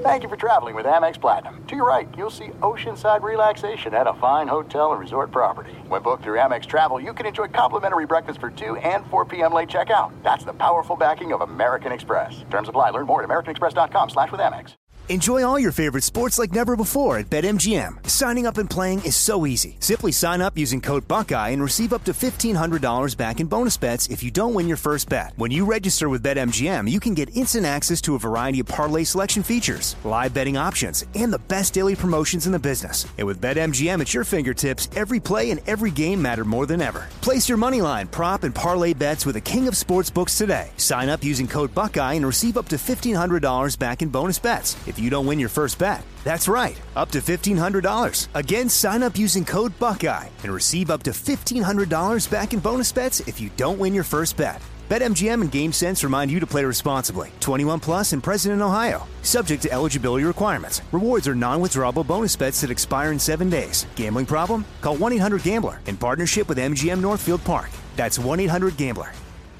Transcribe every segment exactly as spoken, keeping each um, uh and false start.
Thank you for traveling with Amex Platinum. To your right, you'll see oceanside relaxation at a fine hotel and resort property. When booked through Amex Travel, you can enjoy complimentary breakfast for two and four p.m. late checkout. That's the powerful backing of American Express. Terms apply. Learn more at americanexpress.com slash with Amex. Enjoy all your favorite sports like never before at BetMGM. Signing up and playing is so easy. Simply sign up using code Buckeye and receive up to fifteen hundred dollars back in bonus bets if you don't win your first bet. When you register with BetMGM, you can get instant access to a variety of parlay selection features, live betting options, and the best daily promotions in the business. And with BetMGM at your fingertips, every play and every game matter more than ever. Place your moneyline, prop, and parlay bets with the king of sportsbooks today. Sign up using code Buckeye and receive up to fifteen hundred dollars back in bonus bets if you don't win your first bet. That's right, up to fifteen hundred dollars. Again, sign up using code Buckeye and receive up to fifteen hundred dollars back in bonus bets if you don't win your first bet. BetMGM and GameSense remind you to play responsibly. twenty-one plus and present in Ohio. Subject to eligibility requirements. Rewards are non-withdrawable bonus bets that expire in seven days. Gambling problem? Call one eight hundred gambler in partnership with M G M Northfield Park. That's one eight hundred gambler.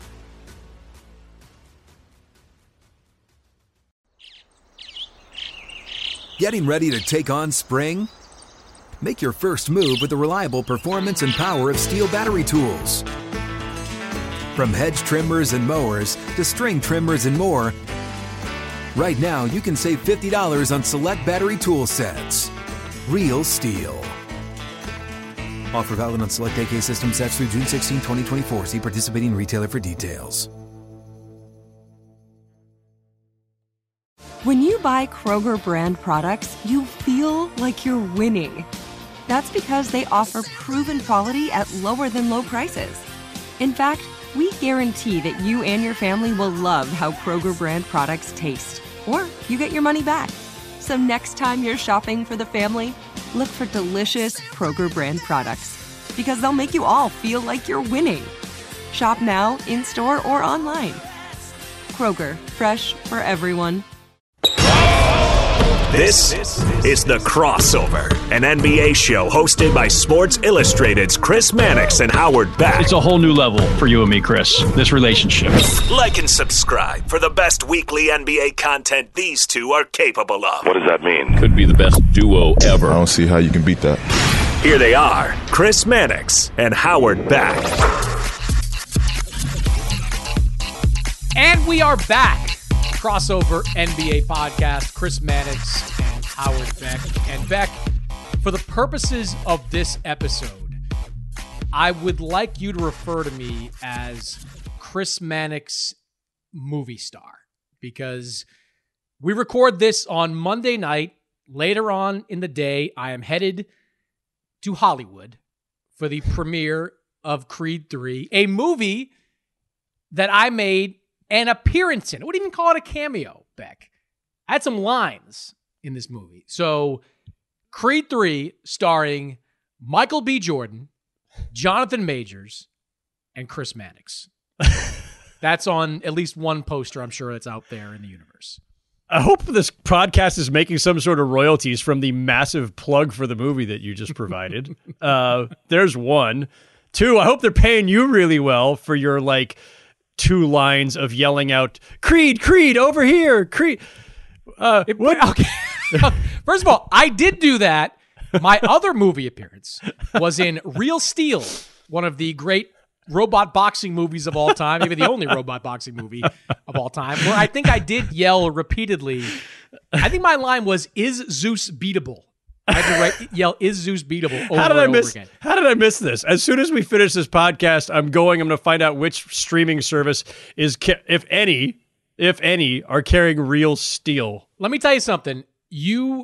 Getting ready to take on spring? Make your first move with the reliable performance and power of Steel battery tools. From hedge trimmers and mowers to string trimmers and more, right now you can save fifty dollars on select battery tool sets. Real Steel. Offer valid on select A K system sets through June sixteenth, twenty twenty-four. See participating retailer for details. When you buy Kroger brand products, you feel like you're winning. That's because they offer proven quality at lower than low prices. In fact, we guarantee that you and your family will love how Kroger brand products taste, or you get your money back. So next time you're shopping for the family, look for delicious Kroger brand products, because they'll make you all feel like you're winning. Shop now, in-store, or online. Kroger, fresh for everyone. This is The Crossover, an N B A show hosted by Sports Illustrated's Chris Mannix and Howard Beck. It's a whole new level for you and me, Chris, this relationship. Like and subscribe for the best weekly N B A content these two are capable of. What does that mean? Could be the best duo ever. I don't see how you can beat that. Here they are, Chris Mannix and Howard Beck. And we are back. Crossover N B A podcast, Chris Mannix and Howard Beck. And Beck, for the purposes of this episode, I would like you to refer to me as Chris Mannix movie star, because we record this on Monday night. Later on in the day, I am headed to Hollywood for the premiere of Creed three, a movie that I made an appearance in. I wouldn't even call it a cameo, Beck. I had some lines in this movie. So, Creed three, starring Michael B. Jordan, Jonathan Majors, and Chris Mannix. That's on at least one poster, I'm sure, that's out there in the universe. I hope this podcast is making some sort of royalties from the massive plug for the movie that you just provided. uh, there's one. Two, I hope they're paying you really well for your, like, two lines of yelling out, Creed, Creed, over here, Creed. Uh, it, what? Okay. First of all, I did do that. My other movie appearance was in Real Steel, one of the great robot boxing movies of all time, maybe the only robot boxing movie of all time, where I think I did yell repeatedly. I think my line was, is Zeus beatable? I had to write, yell, is Zeus beatable over how did and I over miss, again. How did I miss this? As soon as we finish this podcast, I'm going, I'm going to find out which streaming service is, if any, if any, are carrying Real Steel. Let me tell you something. You,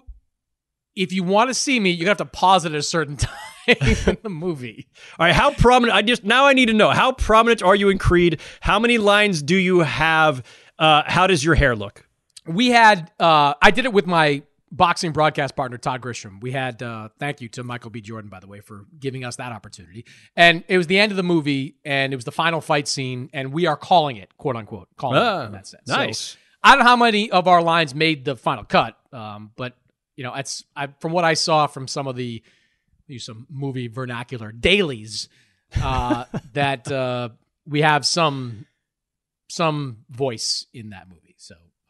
if you want to see me, you have to pause it at a certain time in the movie. All right, how prominent, I just, now I need to know, how prominent are you in Creed? How many lines do you have? Uh, how does your hair look? We had, uh, I did it with my boxing broadcast partner, Todd Grisham. We had, uh, thank you to Michael B. Jordan, by the way, for giving us that opportunity. And it was the end of the movie, and it was the final fight scene, and we are calling it, quote unquote, calling oh, it in that sense. Nice. So, I don't know how many of our lines made the final cut, um, but, you know, it's, I, from what I saw from some of the, use some movie vernacular, dailies, uh, that uh, we have some some voice in that movie. So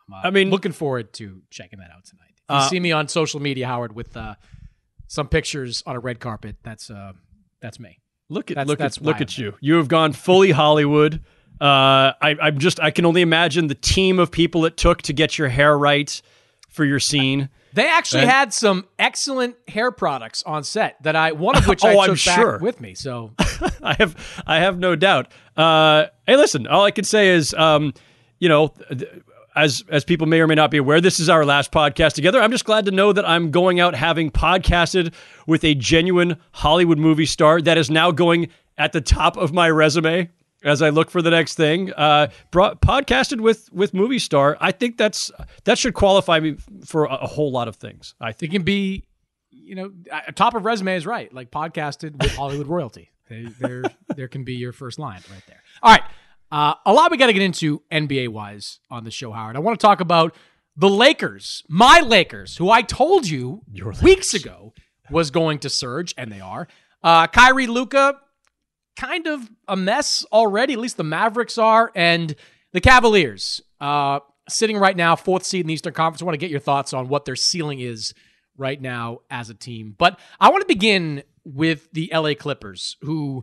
I'm, uh, I mean, looking forward to checking that out tonight. If you uh, see me on social media, Howard, with uh, some pictures on a red carpet, that's uh, that's me. Look at that's, look that's at look at you. You have gone fully Hollywood. Uh, I, I'm just I can only imagine the team of people it took to get your hair right for your scene. They actually and, had some excellent hair products on set that I one of which I oh, took I'm back sure. with me. So I have I have no doubt. Uh, hey, listen, all I can say is, um, you know. Th- As as people may or may not be aware, this is our last podcast together. I'm just glad to know that I'm going out having podcasted with a genuine Hollywood movie star that is now going at the top of my resume as I look for the next thing. Uh, brought, podcasted with with movie star. I think that's that should qualify me for a, a whole lot of things. I think it can be, you know, top of resume is right. Like podcasted with Hollywood royalty. They, there there can be your first line right there. All right. Uh, a lot we got to get into N B A-wise on the show, Howard. I want to talk about the Lakers, my Lakers, who I told you Your weeks ago was going to surge, and they are. Uh, Kyrie, Luka, kind of a mess already, at least the Mavericks are, and the Cavaliers, uh, sitting right now, fourth seed in the Eastern Conference. I want to get your thoughts on what their ceiling is right now as a team. But I want to begin with the L A Clippers, who...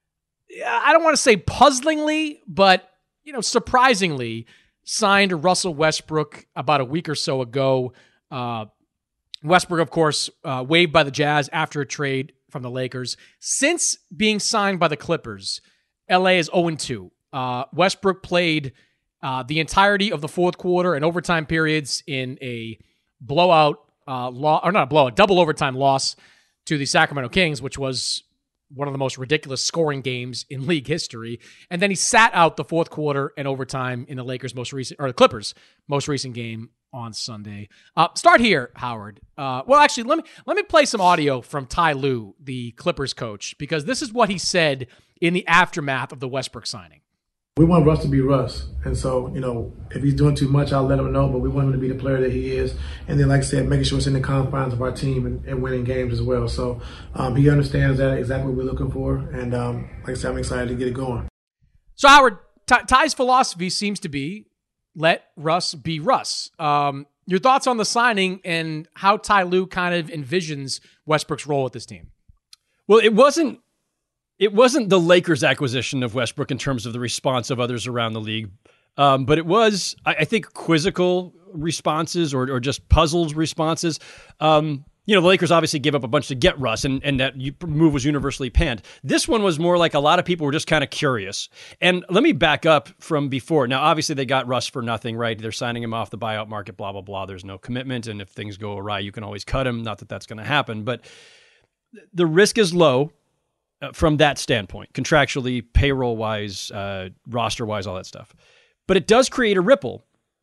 I don't want to say puzzlingly, but, you know, surprisingly signed Russell Westbrook about a week or so ago. Uh, Westbrook, of course, uh, waived by the Jazz after a trade from the Lakers. Since being signed by the Clippers, L A is oh and two. Uh, Westbrook played uh, the entirety of the fourth quarter and overtime periods in a blowout, uh, law, or not a blowout, double overtime loss to the Sacramento Kings, which was one of the most ridiculous scoring games in league history. And then he sat out the fourth quarter and overtime in the Lakers' most recent, or the Clippers' most recent game on Sunday. Uh, start here, Howard. Uh, well, actually, let me let me play some audio from Ty Lue, the Clippers coach, because this is what he said in the aftermath of the Westbrook signing. We want Russ to be Russ. And so, you know, if he's doing too much, I'll let him know, but we want him to be the player that he is. And then, like I said, making sure it's in the confines of our team and, and winning games as well. So um, he understands that, exactly what we're looking for. And um, like I said, I'm excited to get it going. So, Howard, Ty- Ty's philosophy seems to be let Russ be Russ. Um, your thoughts on the signing and how Ty Lue kind of envisions Westbrook's role with this team? Well, it wasn't It wasn't the Lakers' acquisition of Westbrook in terms of the response of others around the league, um, but it was, I, I think, quizzical responses or, or just puzzled responses. Um, you know, the Lakers obviously gave up a bunch to get Russ, and, and that move was universally panned. This one was more like a lot of people were just kind of curious. And let me back up from before. Now, obviously, they got Russ for nothing, right? They're signing him off the buyout market, blah, blah, blah. There's no commitment, and if things go awry, you can always cut him. Not that that's going to happen, but the risk is low. Uh, from that standpoint, contractually, payroll-wise, uh, roster-wise, all that stuff. But it does create a ripple.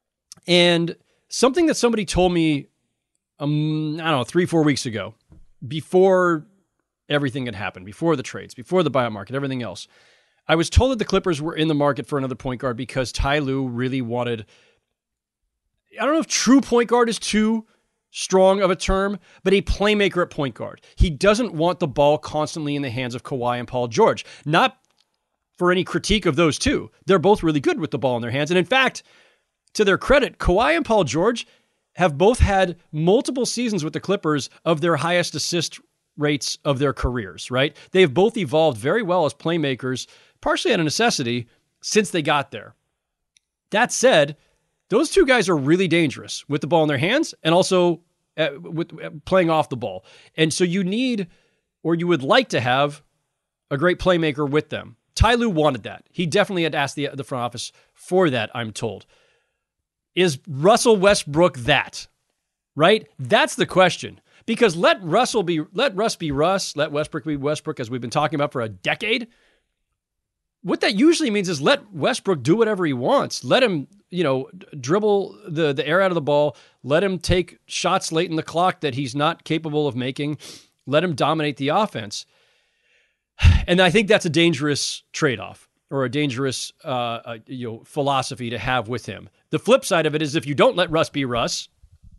And something that somebody told me, um, I don't know, three, four weeks ago, before everything had happened, before the trades, before the buyout market, everything else, I was told that the Clippers were in the market for another point guard because Ty Lue really wanted, I don't know if true point guard is too strong of a term, but a playmaker at point guard. He doesn't want the ball constantly in the hands of Kawhi and Paul George. Not for any critique of those two. They're both really good with the ball in their hands. And in fact, to their credit, Kawhi and Paul George have both had multiple seasons with the Clippers of their highest assist rates of their careers, right? They have both evolved very well as playmakers, partially out of necessity, since they got there. That said, those two guys are really dangerous with the ball in their hands and also uh, with uh, playing off the ball. And so you need, or you would like to have, a great playmaker with them. Ty Lue wanted that. He definitely had asked the, the front office for that, I'm told. Is Russell Westbrook that? Right? That's the question. Because let Russell be, let Russ be Russ, let Westbrook be Westbrook, as we've been talking about for a decade. What that usually means is let Westbrook do whatever he wants. Let him, you know, dribble the, the air out of the ball. Let him take shots late in the clock that he's not capable of making. Let him dominate the offense. And I think that's a dangerous trade-off or a dangerous uh, uh, you know, philosophy to have with him. The flip side of it is if you don't let Russ be Russ,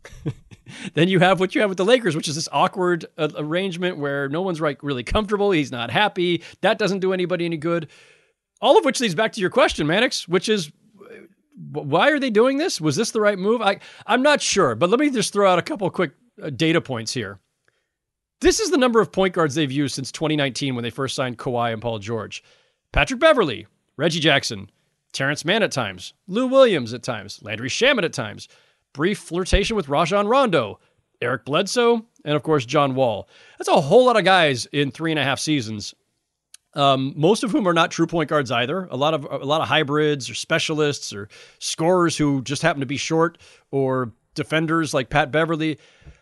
then you have what you have with the Lakers, which is this awkward uh, arrangement where no one's right, really comfortable. He's not happy. That doesn't do anybody any good. All of which leads back to your question, Mannix, which is why are they doing this? Was this the right move? I, I'm not sure, but let me just throw out a couple of quick uh, data points here. This is the number of point guards they've used since twenty nineteen when they first signed Kawhi and Paul George. Patrick Beverley, Reggie Jackson, Terrence Mann at times, Lou Williams at times, Landry Shamet at times, brief flirtation with Rajon Rondo, Eric Bledsoe, and of course John Wall. That's a whole lot of guys in three and a half seasons. Um, most of whom are not true point guards either. A lot of a lot of hybrids or specialists or scorers who just happen to be short, or defenders like Pat Beverley.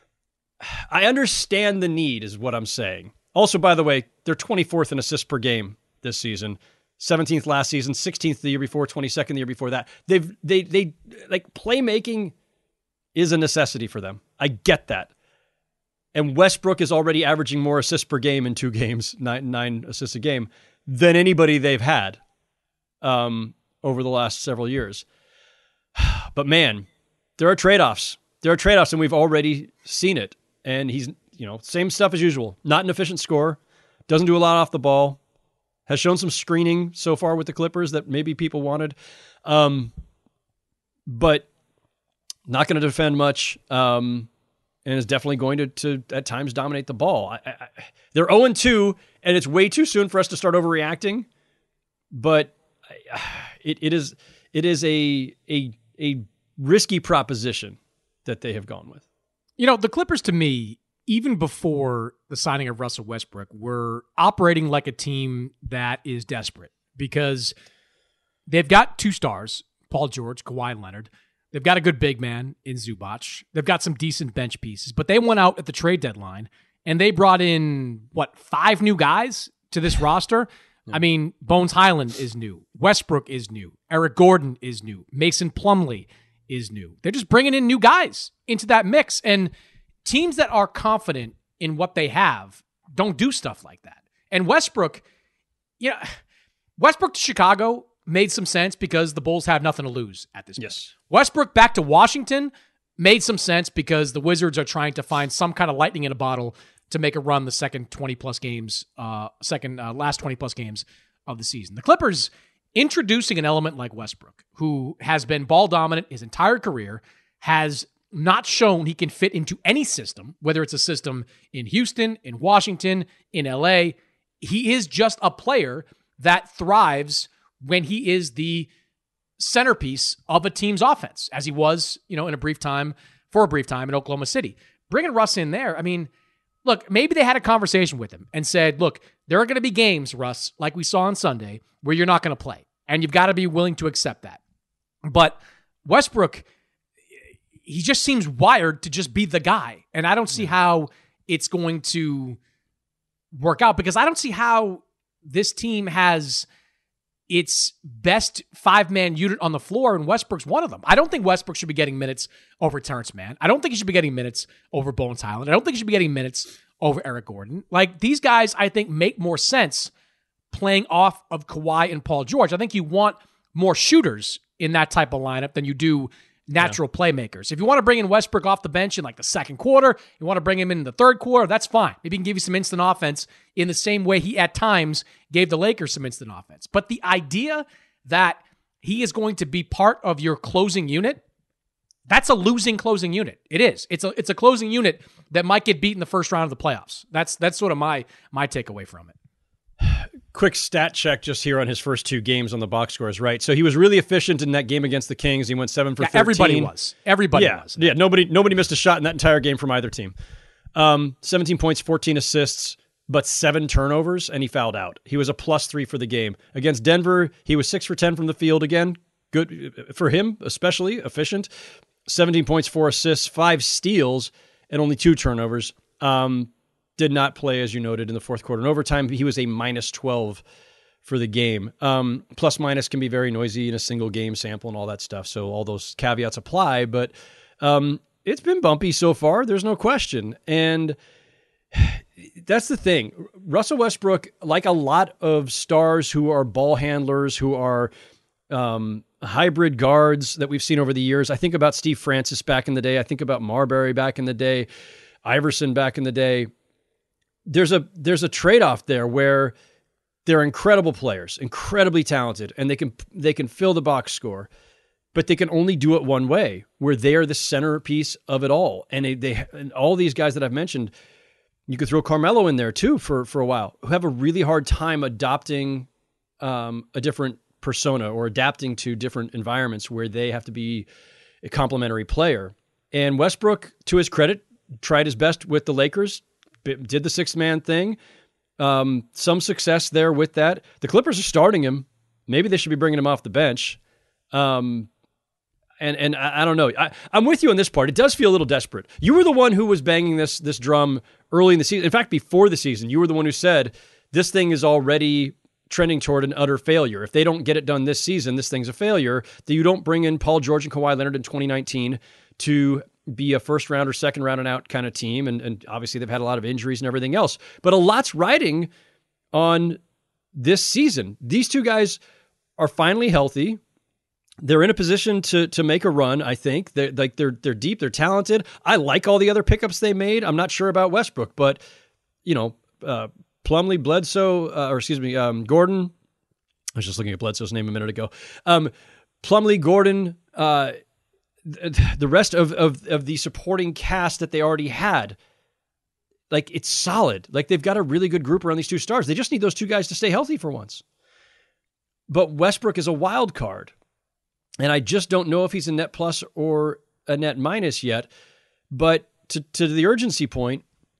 I understand the need, is what I'm saying. Also, by the way, they're twenty-fourth in assists per game this season, seventeenth last season, sixteenth the year before, twenty-second the year before that. They've they they like playmaking is a necessity for them. I get that. And Westbrook is already averaging more assists per game in two games, nine, nine assists a game, than anybody they've had um, over the last several years. But man, there are trade-offs. There are trade-offs, and we've already seen it. And he's, you know, same stuff as usual. Not an efficient scorer. Doesn't do a lot off the ball. Has shown some screening so far with the Clippers that maybe people wanted. Um, but not going to defend much. Um And is definitely going to, to at times, dominate the ball. I, I, they're oh and two, and it's way too soon for us to start overreacting. But it, it is it is a, a a risky proposition that they have gone with. You know, the Clippers, to me, even before the signing of Russell Westbrook, were operating like a team that is desperate because they've got two stars, Paul George, Kawhi Leonard. They've got a good big man in Zubac. They've got some decent bench pieces, but they went out at the trade deadline and they brought in, what, five new guys to this roster? Yeah. I mean, Bones Highland is new. Westbrook is new. Eric Gordon is new. Mason Plumlee is new. They're just bringing in new guys into that mix. And teams that are confident in what they have don't do stuff like that. And Westbrook, you know, Westbrook to Chicago made some sense because the Bulls have nothing to lose at this point. Yes. Westbrook back to Washington made some sense because the Wizards are trying to find some kind of lightning in a bottle to make a run the second twenty-plus games, uh, second uh, last twenty-plus games of the season. The Clippers introducing an element like Westbrook, who has been ball dominant his entire career, has not shown he can fit into any system, whether it's a system in Houston, in Washington, in L A. He is just a player that thrives when he is the centerpiece of a team's offense, as he was, you know, in a brief time, for a brief time in Oklahoma City. Bringing Russ in there, I mean, look, maybe they had a conversation with him and said, look, there are going to be games, Russ, like we saw on Sunday, where you're not going to play, and you've got to be willing to accept that. But Westbrook, he just seems wired to just be the guy, and I don't see how it's going to work out, because I don't see how this team has its best five-man unit on the floor, and Westbrook's one of them. I don't think Westbrook should be getting minutes over Terrence Mann. I don't think he should be getting minutes over Bones Highland. I don't think he should be getting minutes over Eric Gordon. Like, these guys, I think, make more sense playing off of Kawhi and Paul George. I think you want more shooters in that type of lineup than you do natural yeah. playmakers. If you want to bring in Westbrook off the bench in like the second quarter, you want to bring him in the third quarter, that's fine. Maybe he can give you some instant offense in the same way he at times gave the Lakers some instant offense. But the idea that he is going to be part of your closing unit, that's a losing closing unit. It is. It's a it's a closing unit that might get beat in the first round of the playoffs. That's that's sort of my my takeaway from it. Quick stat check just here on his first two games on the box scores, right? So he was really efficient in that game against the Kings. He went seven for yeah, thirteen. Everybody was. Everybody yeah, was. Yeah, nobody nobody missed a shot in that entire game from either team. Um, seventeen points, fourteen assists, but seven turnovers, and he fouled out. He was a plus three for the game. Against Denver, he was six for ten from the field again. Good for him, especially efficient. seventeen points, four assists, five steals, and only two turnovers. Um, did not play, as you noted, in the fourth quarter. In overtime, he was a minus twelve for the game. Um, plus minus can be very noisy in a single game sample and all that stuff. So all those caveats apply, but um, it's been bumpy so far. There's no question. And that's the thing. Russell Westbrook, like a lot of stars who are ball handlers, who are um, hybrid guards that we've seen over the years. I think about Steve Francis back in the day. I think about Marbury back in the day, Iverson back in the day. There's a there's a trade-off there where they're incredible players, incredibly talented, and they can they can fill the box score. but they can only do it one way, where they are the centerpiece of it all. And they, they and all these guys that I've mentioned, you could throw Carmelo in there too for, for a while, who have a really hard time adopting um, a different persona or adapting to different environments where they have to be a complementary player. And Westbrook, to his credit, tried his best with the Lakers, did the sixth man thing. Um, some success there with that. The Clippers are starting him. Maybe they should be bringing him off the bench. Um, and and I, I don't know. I, I'm with you on this part. It does feel a little desperate. You were the one who was banging this this drum early in the season. In fact, before the season, you were the one who said this thing is already trending toward an utter failure. If they don't get it done this season, this thing's a failure. That you don't bring in Paul George and Kawhi Leonard in twenty nineteen to be a first round or second round and out kind of team. And, and obviously they've had a lot of injuries and everything else. But a lot's riding on this season. These two guys are finally healthy. They're in a position to to make a run, I think. They're like they're they're deep, they're talented. I like all the other pickups they made. I'm not sure about Westbrook, but you know, uh, Plumlee, Bledsoe, uh, or excuse me, um, Gordon. I was just looking at Bledsoe's name a minute ago. Um, Plumlee, Gordon, uh, th- the rest of, of of the supporting cast that they already had, like it's solid. Like they've got a really good group around these two stars. They just need those two guys to stay healthy for once. But Westbrook is a wild card. And I just don't know if he's a net plus or a net minus yet. But to, to the urgency point,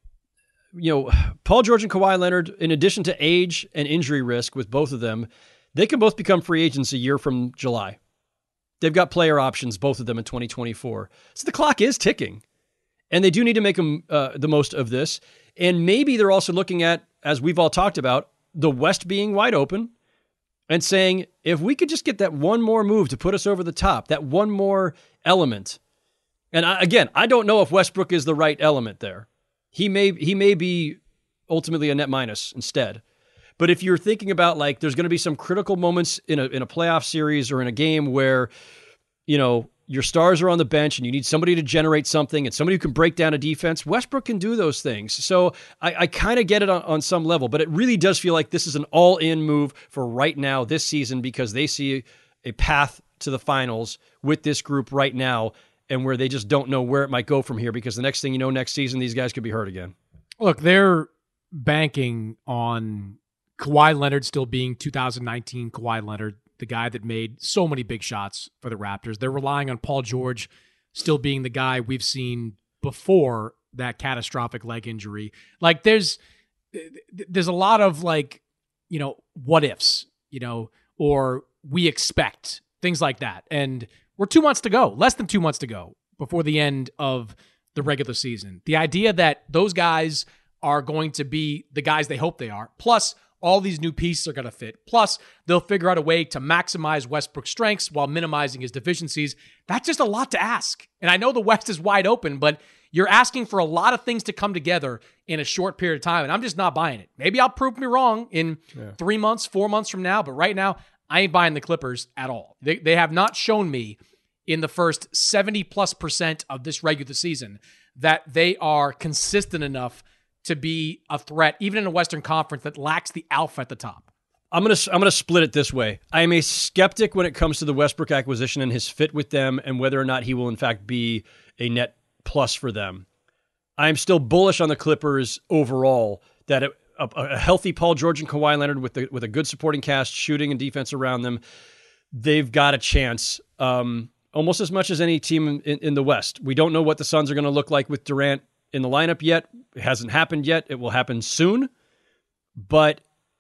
you know, Paul George and Kawhi Leonard, in addition to age and injury risk with both of them, they can both become free agents a year from July. They've got player options, both of them, in twenty twenty-four. So the clock is ticking. And they do need to make them, uh, the most of this. And maybe they're also looking at, as we've all talked about, the West being wide open, and saying, if we could just get that one more move to put us over the top, that one more element. And I, again, I don't know if Westbrook is the right element there. He may he may be ultimately a net minus instead. But if you're thinking about, like, there's going to be some critical moments in a in a playoff series or in a game where, you know, your stars are on the bench and you need somebody to generate something and somebody who can break down a defense, Westbrook can do those things. So I, I kind of get it on, on some level, but it really does feel like this is an all-in move for right now this season, because they see a path to the finals with this group right now, and where they just don't know where it might go from here, because the next thing you know, next season, these guys could be hurt again. Look, they're banking on Kawhi Leonard still being two thousand nineteen Kawhi Leonard, the guy that made so many big shots for the Raptors. They're relying on Paul George still being the guy we've seen before that catastrophic leg injury. Like there's, there's a lot of like, you know, what ifs, you know, or we expect things like that. And we're two months to go, less than two months to go before the end of the regular season. The idea that those guys are going to be the guys they hope they are, plus all these new pieces are going to fit. Plus, they'll figure out a way to maximize Westbrook's strengths while minimizing his deficiencies. That's just a lot to ask. And I know the West is wide open, but you're asking for a lot of things to come together in a short period of time, and I'm just not buying it. Maybe I'll prove me wrong in yeah. three months, four months from now, but right now, I ain't buying the Clippers at all. They, they have not shown me in the first seventy plus percent of this regular season that they are consistent enough to be a threat, even in a Western Conference that lacks the alpha at the top. I'm gonna I'm gonna split it this way. I am a skeptic when it comes to the Westbrook acquisition and his fit with them, and whether or not he will in fact be a net plus for them. I'm still bullish on the Clippers overall. That a, a, a healthy Paul George and Kawhi Leonard with the, with a good supporting cast, shooting and defense around them, they've got a chance. Um, almost as much as any team in, in the West. We don't know what the Suns are going to look like with Durant in the lineup yet. It hasn't happened yet. It will happen soon. But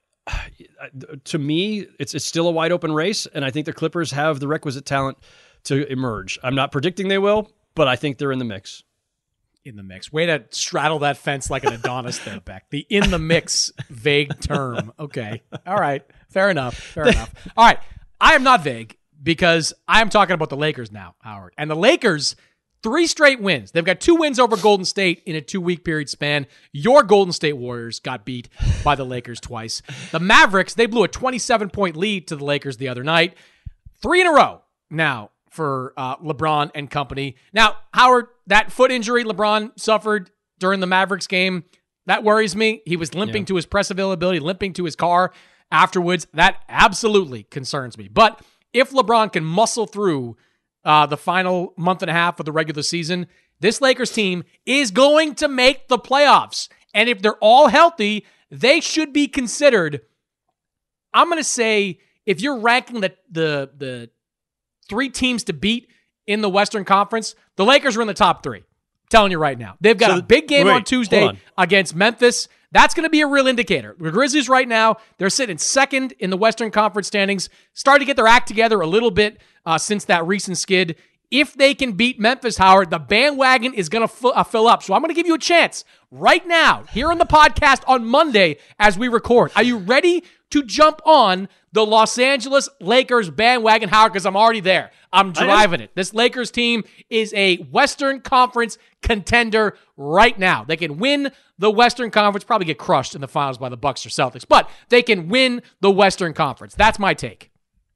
to me, it's it's still a wide open race, and I think the Clippers have the requisite talent to emerge. I'm not predicting they will, but I think they're in the mix. In the mix. Way to straddle that fence like an Adonis there, Beck. The in the mix vague term. Okay. All right. Fair enough. Fair enough. All right. I am not vague because I am talking about the Lakers now, Howard. And the Lakers, three straight wins. They've got two wins over Golden State in a two-week period span. Your Golden State Warriors got beat by the Lakers twice. The Mavericks, they blew a twenty-seven point lead to the Lakers the other night. Three in a row now for uh, LeBron and company. Now, Howard, that foot injury LeBron suffered during the Mavericks game, that worries me. He was limping yeah. to his press availability, limping to his car afterwards. That absolutely concerns me. But if LeBron can muscle through uh, the final month and a half of the regular season, this Lakers team is going to make the playoffs. And if they're all healthy, they should be considered, I'm going to say, if you're ranking the, the, the three teams to beat in the Western Conference, the Lakers are in the top three. I'm telling you right now. They've got so, a big game wait, on Tuesday on. against Memphis. That's going to be a real indicator. The Grizzlies right now, they're sitting second in the Western Conference standings, starting to get their act together a little bit uh, since that recent skid. If they can beat Memphis, Howard, the bandwagon is going to f- uh, fill up. So I'm going to give you a chance right now here on the podcast on Monday as we record. Are you ready to jump on the Los Angeles Lakers bandwagon, Howard? Because I'm already there. I'm driving it. This Lakers team is a Western Conference contender right now. They can win the Western Conference, probably get crushed in the finals by the Bucks or Celtics, but they can win the Western Conference. That's my take.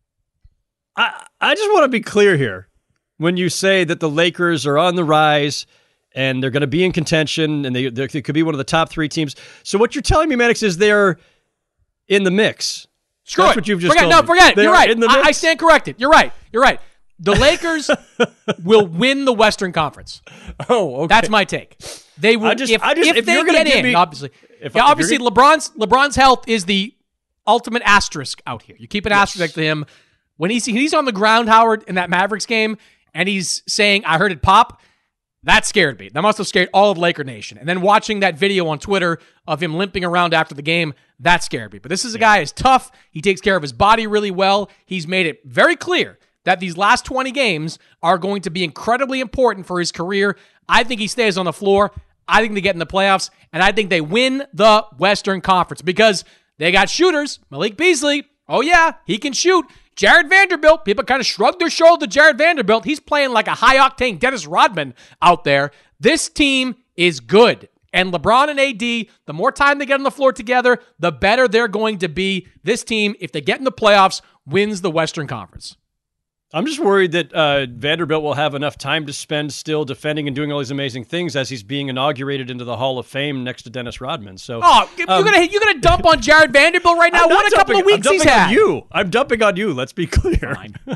I, I just want to be clear here. When you say that the Lakers are on the rise and they're going to be in contention and they, they could be one of the top three teams. So what you're telling me, Maddox, is they're in the mix. Screw That's it. what you've just forget, told no, me. forget it. They You're right. In the I, mix? I stand corrected. You're right. You're right. The Lakers will win the Western Conference. Oh, okay. That's my take. They will. I just, if I just, if, if they you're gonna get in, me, obviously, if, yeah, if obviously gonna... LeBron's LeBron's health is the ultimate asterisk out here. You keep an yes. asterisk to him when he's he's on the ground, Howard, in that Mavericks game, and he's saying, "I heard it pop." That scared me. That must have scared all of Laker Nation. And then watching that video on Twitter of him limping around after the game, that scared me. But this is a yeah. guy who's tough. He takes care of his body really well. He's made it very clear that these last twenty games are going to be incredibly important for his career. I think he stays on the floor. I think they get in the playoffs. And I think they win the Western Conference because they got shooters. Malik Beasley, oh yeah, he can shoot. Jared Vanderbilt, people kind of shrug their shoulder to Jared Vanderbilt. He's playing like a high-octane Dennis Rodman out there. This team is good. And LeBron and A D, the more time they get on the floor together, the better they're going to be. This team, if they get in the playoffs, wins the Western Conference. I'm just worried that uh, Vanderbilt will have enough time to spend still defending and doing all these amazing things as he's being inaugurated into the Hall of Fame next to Dennis Rodman. So, oh, you're um, gonna you're gonna dump on Jared Vanderbilt right now? What a dumping, couple of weeks I'm he's had. On you. I'm dumping on you. Let's be clear.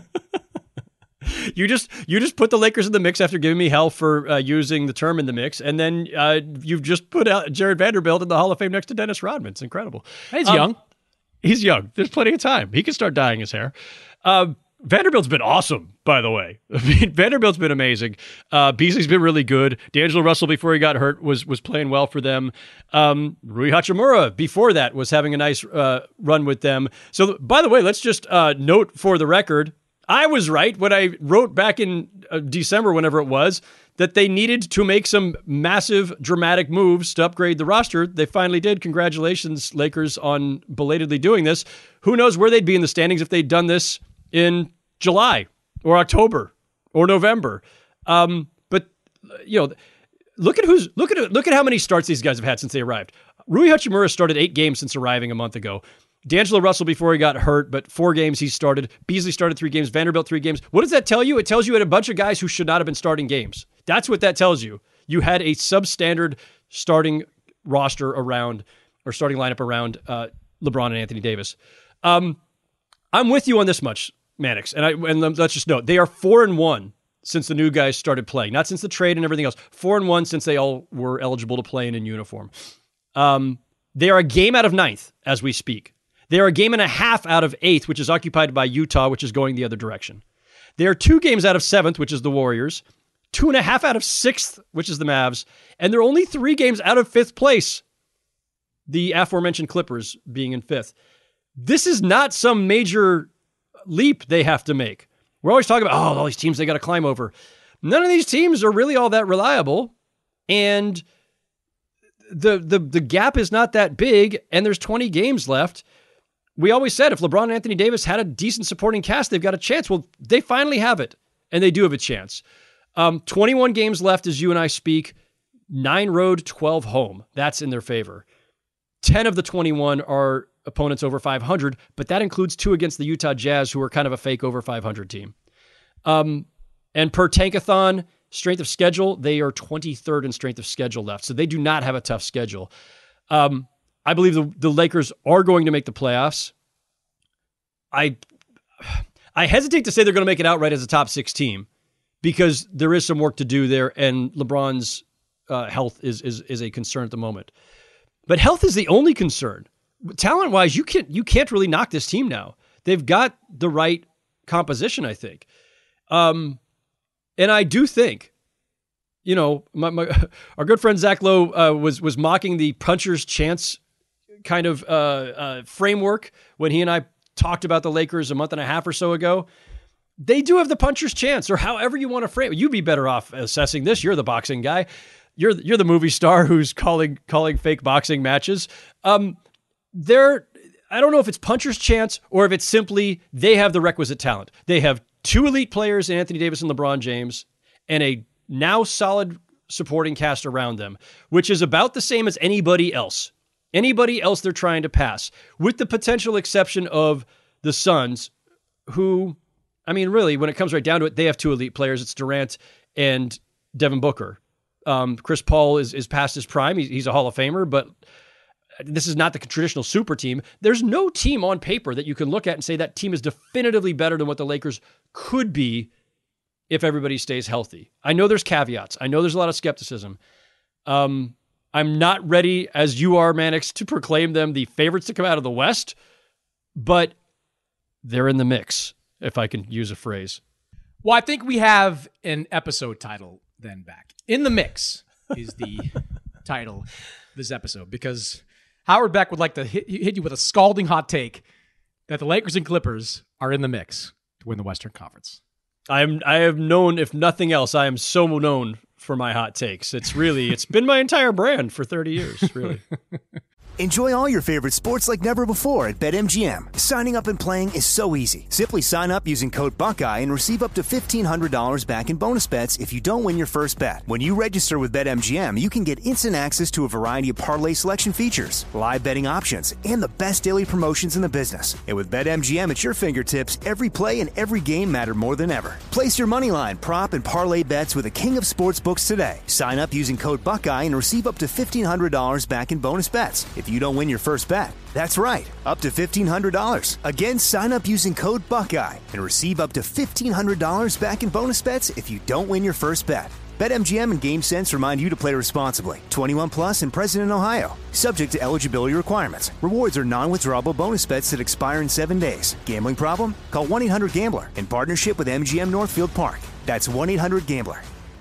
you just you just put the Lakers in the mix after giving me hell for uh, using the term in the mix, and then uh, you've just put out Jared Vanderbilt in the Hall of Fame next to Dennis Rodman. It's incredible. He's um, young. He's young. There's plenty of time. He can start dyeing his hair. Um, Vanderbilt's been awesome, by the way. I mean, Vanderbilt's been amazing. Uh, Beasley's been really good. D'Angelo Russell, before he got hurt, was was playing well for them. Um, Rui Hachimura, before that, was having a nice uh, run with them. So, by the way, let's just uh, note for the record, I was right when I wrote back in uh, December, whenever it was, that they needed to make some massive, dramatic moves to upgrade the roster. They finally did. Congratulations, Lakers, on belatedly doing this. Who knows where they'd be in the standings if they'd done this in July or October or November. Um, but you know, look at who's look at look at how many starts these guys have had since they arrived. Rui Hachimura started eight games since arriving a month ago. D'Angelo Russell before he got hurt, but four games he started. Beasley started three games. Vanderbilt three games. What does that tell you? It tells you had a bunch of guys who should not have been starting games. That's what that tells you. You had a substandard starting roster around or starting lineup around uh, LeBron and Anthony Davis. Um, I'm with you on this much, Mannix, and I and let's just note they are four and one since the new guys started playing. Not since the trade and everything else. Four and one since they all were eligible to play in, in uniform. Um, they are a game out of ninth as we speak. They are a game and a half out of eighth, which is occupied by Utah, which is going the other direction. They are two games out of seventh, which is the Warriors. Two and a half out of sixth, which is the Mavs, and they're only three games out of fifth place. The aforementioned Clippers being in fifth. This is not some major leap they have to make. We're always talking about, oh, all these teams they got to climb over. None of these teams are really all that reliable, and the the the gap is not that big, and there's twenty games left. We always said if LeBron and Anthony Davis had a decent supporting cast, they've got a chance. Well, they finally have it, and they do have a chance. Um, twenty-one games left as you and I speak. Nine road, twelve home. That's in their favor. ten of the twenty-one are opponents over five hundred, but that includes two against the Utah Jazz, who are kind of a fake over five hundred team. Um, and per Tankathon, strength of schedule, they are twenty-third in strength of schedule left, so they do not have a tough schedule. Um, I believe the, the Lakers are going to make the playoffs. I I hesitate to say they're going to make it outright as a top six team because there is some work to do there, and LeBron's uh, health is, is is a concern at the moment. But health is the only concern. Talent-wise, you can't you can't really knock this team now. They've got the right composition, I think. Um, and I do think, you know, my, my, our good friend Zach Lowe uh, was was mocking the puncher's chance kind of uh, uh, framework when he and I talked about the Lakers a month and a half or so ago. They do have the puncher's chance, or however you want to frame it. You'd be better off assessing this. You're the boxing guy. You're you're the movie star who's calling calling fake boxing matches. Um, they're I don't know if it's puncher's chance or if it's simply they have the requisite talent. They have two elite players, Anthony Davis and LeBron James, and a now solid supporting cast around them, which is about the same as anybody else. Anybody else they're trying to pass, with the potential exception of the Suns, who, I mean, really, when it comes right down to it, they have two elite players. It's Durant and Devin Booker. Um, Chris Paul is is past his prime. He's, he's a Hall of Famer, but this is not the traditional super team. There's no team on paper that you can look at and say that team is definitively better than what the Lakers could be if everybody stays healthy. I know there's caveats. I know there's a lot of skepticism. Um, I'm not ready, as you are, Mannix, to proclaim them the favorites to come out of the West, but they're in the mix, if I can use a phrase. Well, I think we have an episode title then back. In the Mix is the title of this episode, because Howard Beck would like to hit, hit you with a scalding hot take that the Lakers and Clippers are in the mix to win the Western Conference. I'm I have known, if nothing else, I am so known for my hot takes. It's really, it's been my entire brand for thirty years, really. Enjoy all your favorite sports like never before at BetMGM. Signing up and playing is so easy. Simply sign up using code Buckeye and receive up to fifteen hundred dollars back in bonus bets if you don't win your first bet. When you register with BetMGM, you can get instant access to a variety of parlay selection features, live betting options, and the best daily promotions in the business. And with BetMGM at your fingertips, every play and every game matter more than ever. Place your moneyline, prop, and parlay bets with the king of sportsbooks today. Sign up using code Buckeye and receive up to fifteen hundred dollars back in bonus bets if you don't win your first bet. That's right, up to fifteen hundred dollars. Again, sign up using code Buckeye and receive up to fifteen hundred dollars back in bonus bets if you don't win your first bet. BetMGM and GameSense remind you to play responsibly. twenty-one plus and present in Ohio. Subject to eligibility requirements. Rewards are non-withdrawable bonus bets that expire in seven days. Gambling problem? Call one eight hundred gambler in partnership with M G M Northfield Park. That's one eight hundred gambler.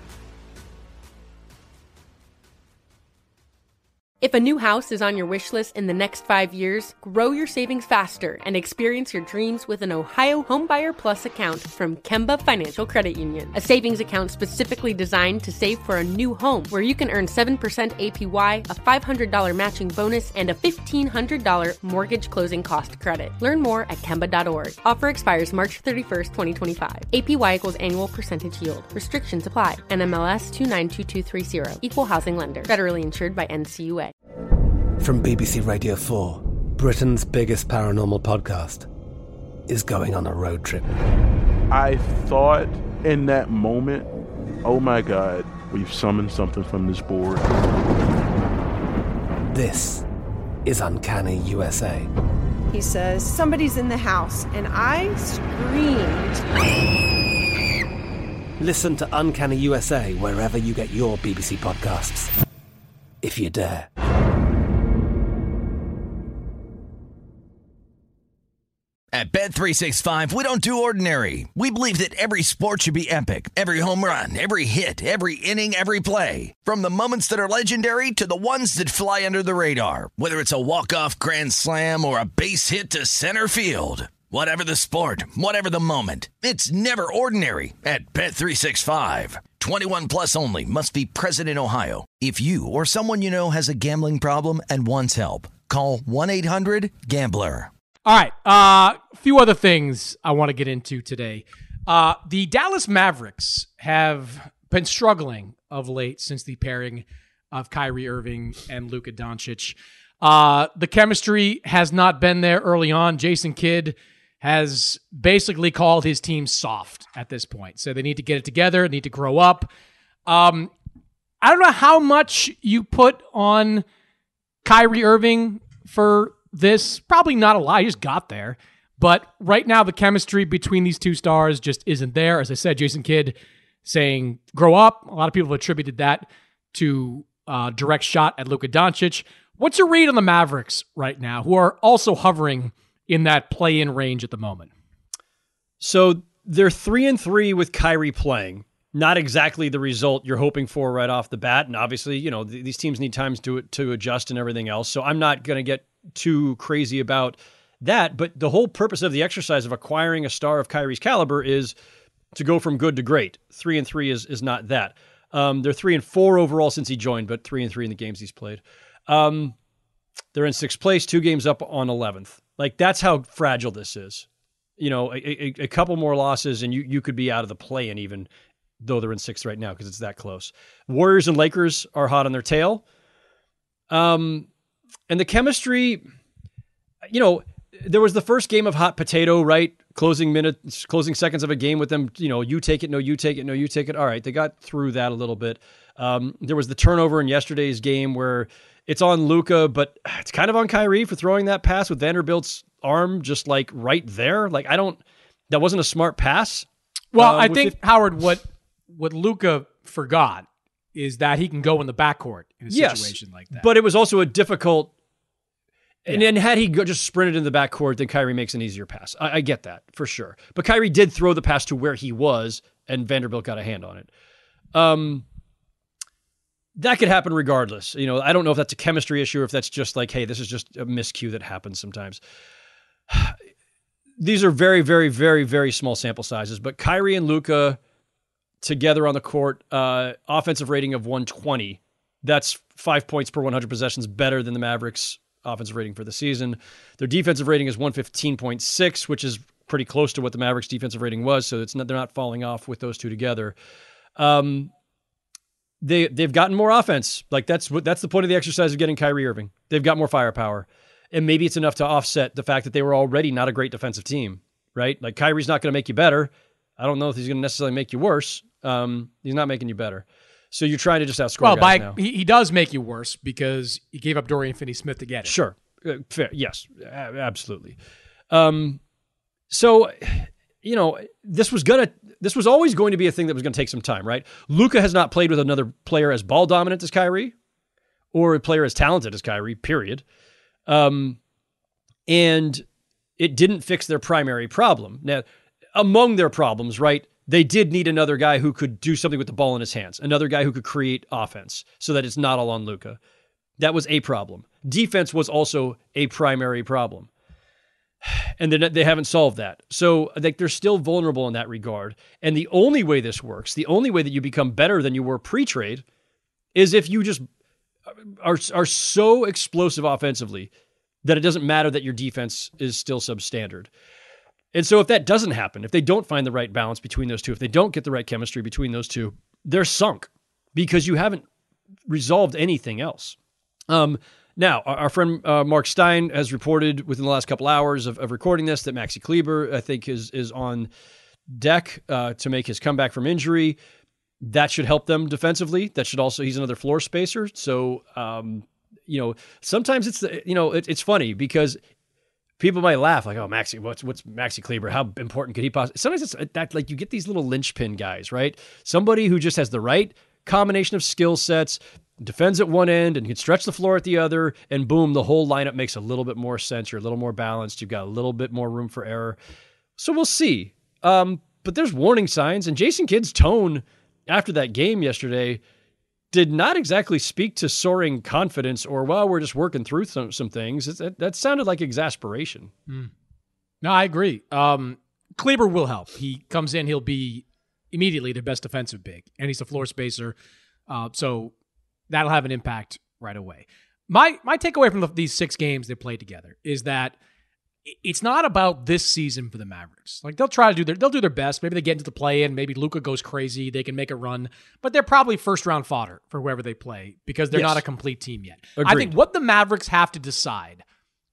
If a new house is on your wish list in the next five years, grow your savings faster and experience your dreams with an Ohio Homebuyer Plus account from Kemba Financial Credit Union. A savings account specifically designed to save for a new home, where you can earn seven percent A P Y, a five hundred dollars matching bonus, and a fifteen hundred dollars mortgage closing cost credit. Learn more at Kemba dot org. Offer expires March thirty-first, twenty twenty-five. A P Y equals annual percentage yield. Restrictions apply. N M L S two nine two two three zero. Equal housing lender. Federally insured by N C U A. From B B C Radio four, Britain's biggest paranormal podcast is going on a road trip. I thought in that moment, oh my God, we've summoned something from this board. This is Uncanny U S A. He says, somebody's in the house, and I screamed. Listen to Uncanny U S A wherever you get your B B C podcasts, if you dare. At Bet three sixty-five, we don't do ordinary. We believe that every sport should be epic. Every home run, every hit, every inning, every play. From the moments that are legendary to the ones that fly under the radar. Whether it's a walk-off grand slam or a base hit to center field. Whatever the sport, whatever the moment. It's never ordinary at Bet three sixty-five. twenty-one plus only. Must be present in Ohio. If you or someone you know has a gambling problem and wants help, call one eight hundred gambler. All right, a uh, few other things I want to get into today. Uh, the Dallas Mavericks have been struggling of late since the pairing of Kyrie Irving and Luka Doncic. Uh, the chemistry has not been there early on. Jason Kidd has basically called his team soft at this point. So they need to get it together, need to grow up. Um, I don't know how much you put on Kyrie Irving for this. Probably not a lot. He just got there. But right now, the chemistry between these two stars just isn't there. As I said, Jason Kidd saying, grow up. A lot of people have attributed that to uh, direct shot at Luka Doncic. What's your read on the Mavericks right now, who are also hovering in that play-in range at the moment? So they're three and three with Kyrie playing. Not exactly the result you're hoping for right off the bat. And obviously, you know, th- these teams need time to, to adjust and everything else. So I'm not going to get too crazy about that. But the whole purpose of the exercise of acquiring a star of Kyrie's caliber is to go from good to great. Three and three is, is not that. Um, they're three and four overall since he joined, but three and three in the games he's played. Um, they're in sixth place, two games up on eleventh. Like, that's how fragile this is. You know, a, a, a couple more losses and you, you could be out of the play-in even, though they're in sixth right now because it's that close. Warriors and Lakers are hot on their tail. Um, and the chemistry, you know, there was the first game of hot potato, right? Closing minutes, closing seconds of a game with them, you know, you take it, no, you take it, no, you take it. All right, they got through that a little bit. Um, there was the turnover in yesterday's game where it's on Luka, but it's kind of on Kyrie for throwing that pass with Vanderbilt's arm just like right there. Like, I don't, that wasn't a smart pass. Well, uh, I think, it, Howard, what what Luka forgot is that he can go in the backcourt in a yes, situation like that. But it was also a difficult, yeah. and then had he go, just sprinted in the backcourt, then Kyrie makes an easier pass. I, I get that for sure. But Kyrie did throw the pass to where he was, and Vanderbilt got a hand on it. Um, that could happen regardless. You know, I don't know if that's a chemistry issue or if that's just like, hey, this is just a miscue that happens sometimes. These are very, very, very, very small sample sizes, but Kyrie and Luka together on the court, uh, offensive rating of one twenty. That's five points per one hundred possessions, better than the Mavericks' offensive rating for the season. Their defensive rating is one fifteen point six, which is pretty close to what the Mavericks' defensive rating was, so it's not, they're not falling off with those two together. Um, they, they've gotten more offense. Like, that's what that's the point of the exercise of getting Kyrie Irving. They've got more firepower. And maybe it's enough to offset the fact that they were already not a great defensive team, right? Like, Kyrie's not going to make you better. I don't know if he's going to necessarily make you worse. Um, he's not making you better. So you're trying to just outscore well, guys by, now. He, he does make you worse because he gave up Dorian Finney-Smith to get it. Sure. Uh, fair. Yes, a- absolutely. Um, so, you know, this was going to, this was always going to be a thing that was going to take some time, right? Luka has not played with another player as ball dominant as Kyrie or a player as talented as Kyrie, period. Um, and it didn't fix their primary problem. Now, among their problems, right, they did need another guy who could do something with the ball in his hands, another guy who could create offense so that it's not all on Luka. That was a problem. Defense was also a primary problem. And they they haven't solved that. So like, they're still vulnerable in that regard. And the only way this works, the only way that you become better than you were pre-trade is if you just are, are so explosive offensively that it doesn't matter that your defense is still substandard. And so if that doesn't happen, if they don't find the right balance between those two, if they don't get the right chemistry between those two, they're sunk because you haven't resolved anything else. Um, now, our, our friend uh, Mark Stein has reported within the last couple hours of, of recording this that Maxi Kleber, I think, is is on deck uh, to make his comeback from injury. That should help them defensively. That should also, he's another floor spacer. So, um, you know, sometimes it's, the, you know, it, it's funny because people might laugh like, oh, Maxi, what's what's Maxi Kleber? How important could he possibly? Sometimes it's that, like, you get these little linchpin guys, right? Somebody who just has the right combination of skill sets, defends at one end and can stretch the floor at the other, and boom, the whole lineup makes a little bit more sense. You're a little more balanced. You've got a little bit more room for error. So we'll see. Um, but there's warning signs, and Jason Kidd's tone after that game yesterday did not exactly speak to soaring confidence or, well, we're just working through some, some things. It's, that, that sounded like exasperation. Mm. No, I agree. Um, Kleber will help. He comes in, he'll be immediately the best defensive big, and he's a floor spacer. Uh, so that'll have an impact right away. My my takeaway from the, these six games they played together is that it's not about this season for the Mavericks. Like, they'll try to do their they'll do their best. Maybe they get into the play-in. Maybe Luka goes crazy. They can make a run, but they're probably first round fodder for whoever they play because they're yes. not a complete team yet. Agreed. I think what the Mavericks have to decide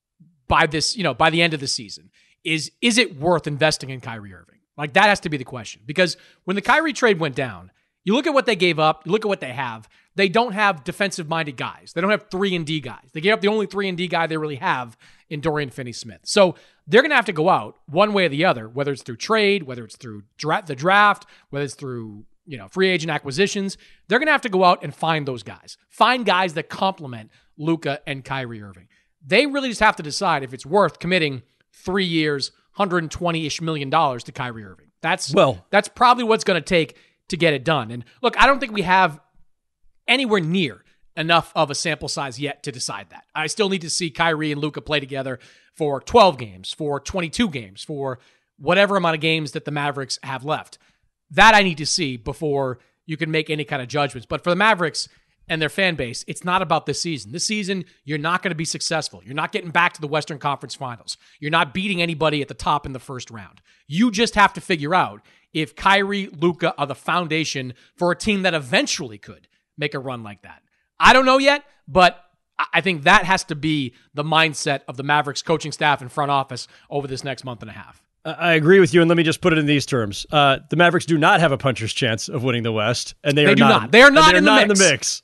by this, you know, by the end of the season is is it worth investing in Kyrie Irving? Like, that has to be the question, because when the Kyrie trade went down, you look at what they gave up, you look at what they have. They don't have defensive-minded guys. They don't have three and D guys. They gave up the only three and D guy they really have in Dorian Finney-Smith. So they're going to have to go out one way or the other, whether it's through trade, whether it's through dra- the draft, whether it's through, you know, free agent acquisitions. They're going to have to go out and find those guys. Find guys that complement Luka and Kyrie Irving. They really just have to decide if it's worth committing three years, one hundred twenty-ish million dollars to Kyrie Irving. That's well, that's probably what's going to take to get it done. And look, I don't think we have anywhere near enough of a sample size yet to decide that. I still need to see Kyrie and Luka play together for twelve games, for twenty-two games, for whatever amount of games that the Mavericks have left. That I need to see before you can make any kind of judgments. But for the Mavericks and their fan base, it's not about this season. This season, you're not going to be successful. You're not getting back to the Western Conference Finals. You're not beating anybody at the top in the first round. You just have to figure out if Kyrie, Luka are the foundation for a team that eventually could make a run like that. I don't know yet, but I think that has to be the mindset of the Mavericks coaching staff and front office over this next month and a half. I agree with you, and let me just put it in these terms. Uh, the Mavericks do not have a puncher's chance of winning the West, and they, they are do not. not. They are not, they are in, not the in the mix.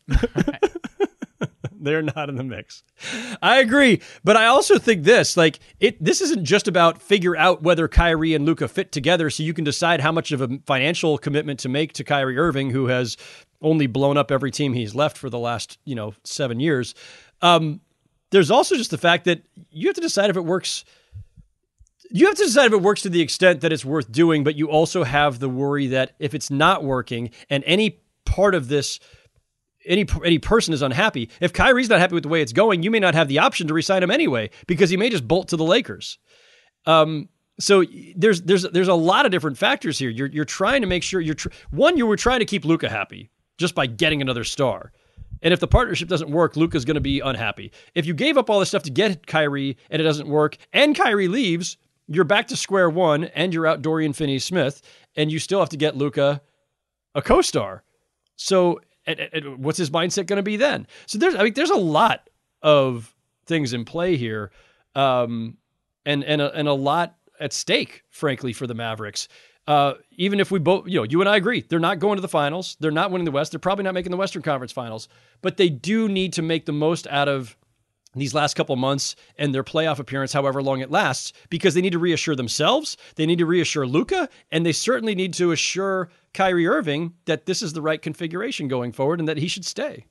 They're not in the mix. I agree, but I also think this, like, it. This isn't just about figure out whether Kyrie and Luka fit together so you can decide how much of a financial commitment to make to Kyrie Irving, who has only blown up every team he's left for the last, you know, seven years. Um, there's also just the fact that you have to decide if it works. You have to decide if it works to the extent that it's worth doing, but you also have the worry that if it's not working and any part of this, any any person is unhappy, if Kyrie's not happy with the way it's going, you may not have the option to re-sign him anyway because he may just bolt to the Lakers. Um, so there's there's there's a lot of different factors here. You're you're trying to make sure you're tr- one you were trying to keep Luka happy just by getting another star. And if the partnership doesn't work, Luka's going to be unhappy. If you gave up all this stuff to get Kyrie and it doesn't work and Kyrie leaves, you're back to square one and you're out Dorian Finney-Smith and you still have to get Luka a co-star. So and, and what's his mindset going to be then? So there's, I mean, there's a lot of things in play here, um, and and a, and a lot at stake, frankly, for the Mavericks. Uh, even if we both, you know, you and I agree, they're not going to the finals. They're not winning the West. They're probably not making the Western Conference Finals, but they do need to make the most out of these last couple of months and their playoff appearance, however long it lasts, because they need to reassure themselves, they need to reassure Luka, and they certainly need to assure Kyrie Irving that this is the right configuration going forward and that he should stay.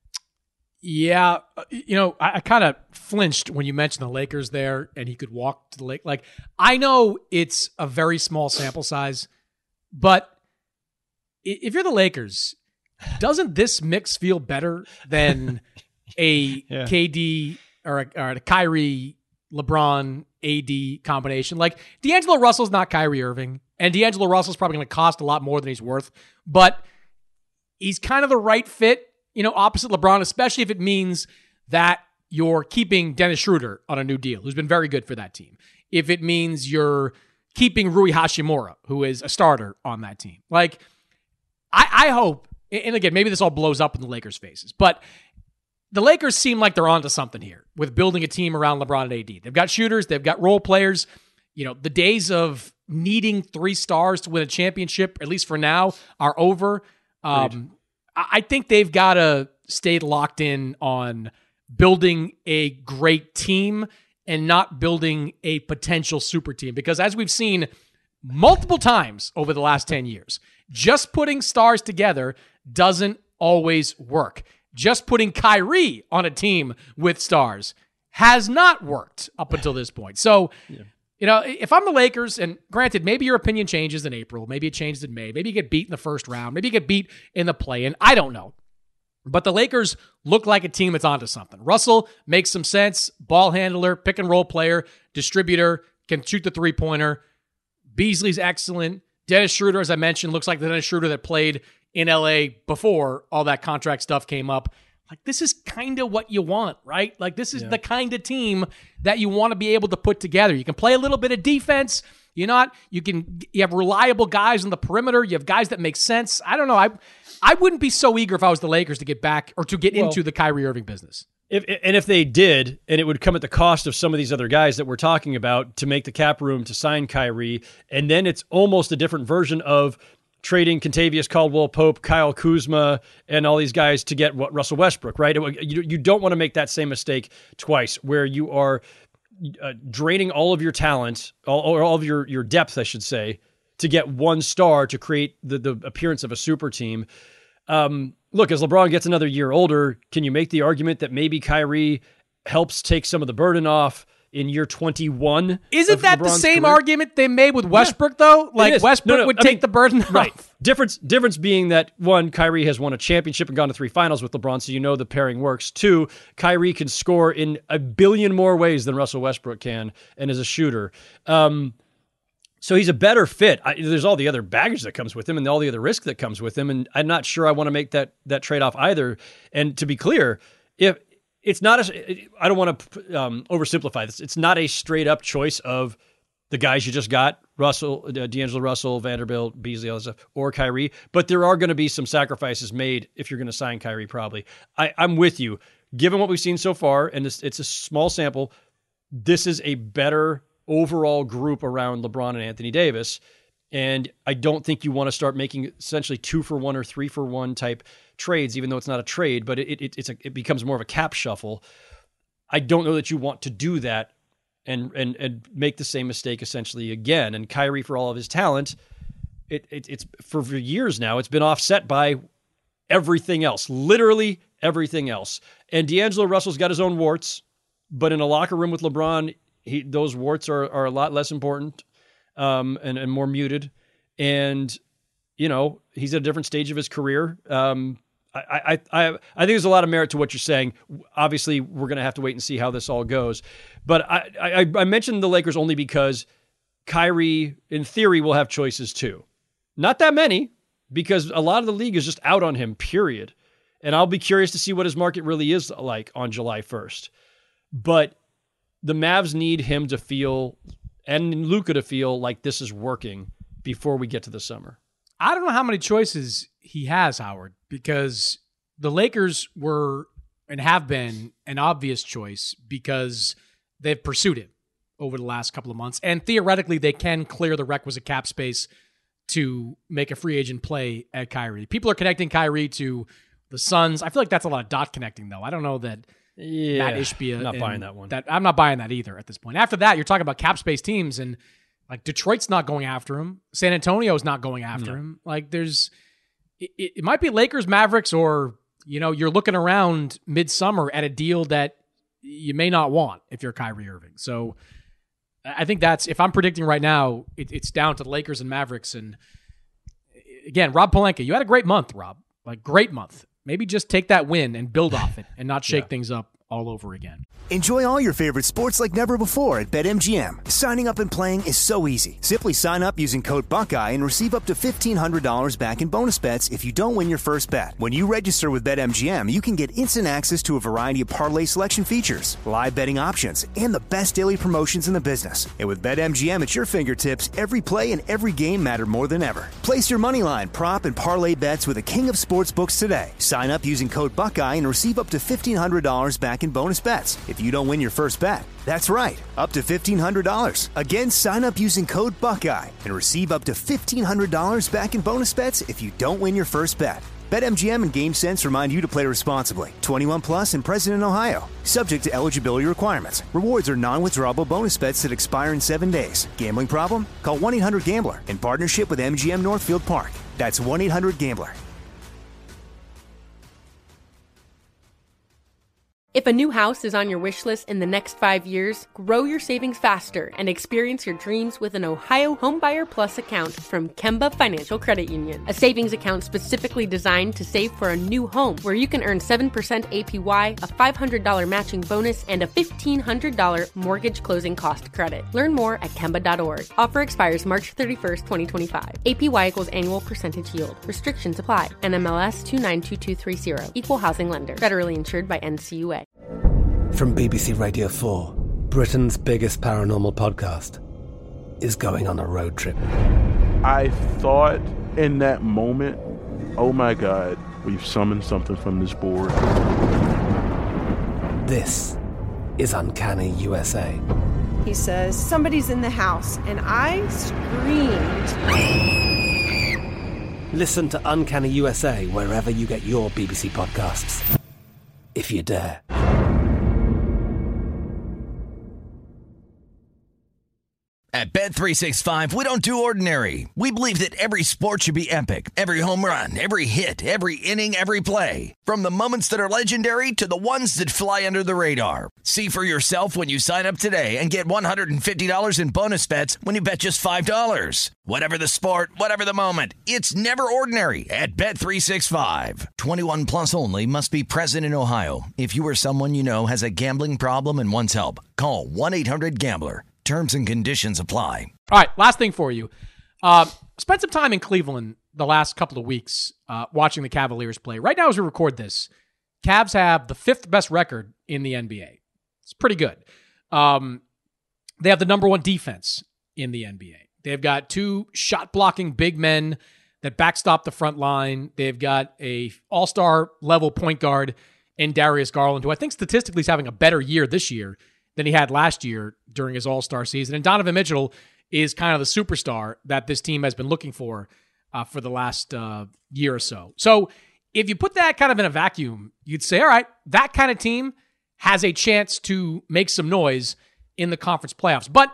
Yeah, you know, I, I kind of flinched when you mentioned the Lakers there and he could walk to the lake. Like, I know it's a very small sample size, but if you're the Lakers, doesn't this mix feel better than a yeah. K D or a, or a Kyrie, LeBron, A D combination? Like, D'Angelo Russell's not Kyrie Irving, and D'Angelo Russell's probably going to cost a lot more than he's worth, but he's kind of the right fit, you know, opposite LeBron, especially if it means that you're keeping Dennis Schroeder on a new deal, who's been very good for that team. If it means you're keeping Rui Hachimura, who is a starter on that team. Like, I, I hope, and again, maybe this all blows up in the Lakers' faces, but the Lakers seem like they're onto something here with building a team around LeBron and A D. They've got shooters. They've got role players. You know, the days of needing three stars to win a championship, at least for now, are over. Um, I think they've got to stay locked in on building a great team and not building a potential super team. Because as we've seen multiple times over the last ten years, just putting stars together doesn't always work. Just putting Kyrie on a team with stars has not worked up until this point. So, yeah. you know, if I'm the Lakers, and granted, maybe your opinion changes in April, maybe it changes in May, maybe you get beat in the first round, maybe you get beat in the play-in, I don't know. But the Lakers look like a team that's onto something. Russell makes some sense, ball handler, pick and roll player, distributor, can shoot the three-pointer. Beasley's excellent. Dennis Schroeder, as I mentioned, looks like the Dennis Schroeder that played in L A before all that contract stuff came up. Like, this is kind of what you want, right? Like, this is yeah. the kind of team that you want to be able to put together. You can play a little bit of defense. You're not, you can, you have reliable guys on the perimeter. You have guys that make sense. I don't know. I, I wouldn't be so eager if I was the Lakers to get back or to get well, into the Kyrie Irving business. If, and if they did, and it would come at the cost of some of these other guys that we're talking about to make the cap room to sign Kyrie, and then it's almost a different version of trading Kentavious Caldwell-Pope, Kyle Kuzma, and all these guys to get what Russell Westbrook, right? You, you don't want to make that same mistake twice, where you are uh, draining all of your talent, all, or all of your, your depth, I should say, to get one star to create the, the appearance of a super team. Um, look, as LeBron gets another year older, can you make the argument that maybe Kyrie helps take some of the burden off in year twenty-one? Isn't that LeBron's the same career? argument they made with Westbrook, yeah, though? Like, Westbrook no, no, would I take mean, the burden off. Right. Difference, difference being that, one, Kyrie has won a championship and gone to three finals with LeBron, so you know the pairing works. Two, Kyrie can score in a billion more ways than Russell Westbrook can and is a shooter. Um, so he's a better fit. I, there's all the other baggage that comes with him and all the other risk that comes with him, and I'm not sure I want to make that that trade-off either. And to be clear, if It's not a, I don't want to um, oversimplify this. It's not a straight up choice of the guys you just got, Russell, uh, D'Angelo Russell, Vanderbilt, Beasley, all that stuff, or Kyrie. But there are going to be some sacrifices made if you're going to sign Kyrie, probably. I, I'm with you. Given what we've seen so far, and it's, it's a small sample, this is a better overall group around LeBron and Anthony Davis. And I don't think you want to start making essentially two for one or three for one type trades, even though it's not a trade, but it it it's a, it becomes more of a cap shuffle. I don't know that you want to do that and and and make the same mistake essentially again. And Kyrie, for all of his talent, it, it it's for, for years now, it's been offset by everything else, literally everything else. And D'Angelo Russell's got his own warts, but in a locker room with LeBron, he, those warts are are a lot less important um, and and more muted. And you know, he's at a different stage of his career. Um, I, I, I, I think there's a lot of merit to what you're saying. Obviously, we're going to have to wait and see how this all goes. But I, I, I mentioned the Lakers only because Kyrie, in theory, will have choices too. Not that many, because a lot of the league is just out on him, period. And I'll be curious to see what his market really is like on July first. But the Mavs need him to feel, and Luka to feel, like this is working before we get to the summer. I don't know how many choices he has, Howard, because the Lakers were and have been an obvious choice because they've pursued it over the last couple of months. And theoretically, they can clear the requisite cap space to make a free agent play at Kyrie. People are connecting Kyrie to the Suns. I feel like that's a lot of dot connecting, though. I don't know that yeah, Matt Ishbia... I'm not buying that one. That, I'm not buying that either at this point. After that, you're talking about cap space teams, and like Detroit's not going after him. San Antonio's not going after no. him. Like there's, it, it might be Lakers, Mavericks, or, you know, you're looking around midsummer at a deal that you may not want if you're Kyrie Irving. So I think that's, if I'm predicting right now, it, it's down to the Lakers and Mavericks. And again, Rob Pelinka, you had a great month, Rob, like great month. Maybe just take that win and build off it and not shake yeah. things up all over again. Enjoy all your favorite sports like never before at BetMGM. Signing up and playing is so easy. Simply sign up using code Buckeye and receive up to fifteen hundred dollars back in bonus bets if you don't win your first bet. When you register with BetMGM, you can get instant access to a variety of parlay selection features, live betting options, and the best daily promotions in the business. And with BetMGM at your fingertips, every play and every game matter more than ever. Place your moneyline, prop, and parlay bets with the king of sportsbooks today. Sign up using code Buckeye and receive up to fifteen hundred dollars back in bonus bets if you don't win your first bet. That's right, up to fifteen hundred dollars. Again, sign up using code Buckeye and receive up to fifteen hundred dollars back in bonus bets if you don't win your first bet. BetMGM and GameSense remind you to play responsibly. twenty-one plus and present in Ohio. Subject to eligibility requirements. Rewards are non-withdrawable bonus bets that expire in seven days. Gambling problem? Call one eight hundred gambler in partnership with M G M Northfield Park. That's one eight hundred gambler. If a new house is on your wish list in the next five years, grow your savings faster and experience your dreams with an Ohio Homebuyer Plus account from Kemba Financial Credit Union. A savings account specifically designed to save for a new home, where you can earn seven percent A P Y, a five hundred dollars matching bonus, and a fifteen hundred dollars mortgage closing cost credit. Learn more at Kemba dot org. Offer expires March thirty-first, twenty twenty-five. A P Y equals annual percentage yield. Restrictions apply. N M L S two nine two two three zero. Equal housing lender. Federally insured by N C U A. From B B C Radio four, Britain's biggest paranormal podcast is going on a road trip. I thought in that moment, oh my God, we've summoned something from this board. This is Uncanny U S A. He says, somebody's in the house, and I screamed. Listen to Uncanny U S A wherever you get your B B C podcasts, if you dare. At Bet three sixty-five, we don't do ordinary. We believe that every sport should be epic. Every home run, every hit, every inning, every play. From the moments that are legendary to the ones that fly under the radar. See for yourself when you sign up today and get one hundred fifty dollars in bonus bets when you bet just five dollars. Whatever the sport, whatever the moment, it's never ordinary at Bet three sixty-five. twenty-one plus only. Must be present in Ohio. If you or someone you know has a gambling problem and wants help, call one eight hundred gambler. Terms and conditions apply. All right, last thing for you. Uh, spent some time in Cleveland the last couple of weeks uh, watching the Cavaliers play. Right now as we record this, Cavs have the fifth best record in the N B A. It's pretty good. Um, they have the number one defense in the N B A. They've got two shot-blocking big men that backstop the front line. They've got a all-star level point guard in Darius Garland, who I think statistically is having a better year this year than he had last year during his all-star season. And Donovan Mitchell is kind of the superstar that this team has been looking for uh, for the last uh, year or so. So if you put that kind of in a vacuum, you'd say, all right, that kind of team has a chance to make some noise in the conference playoffs. But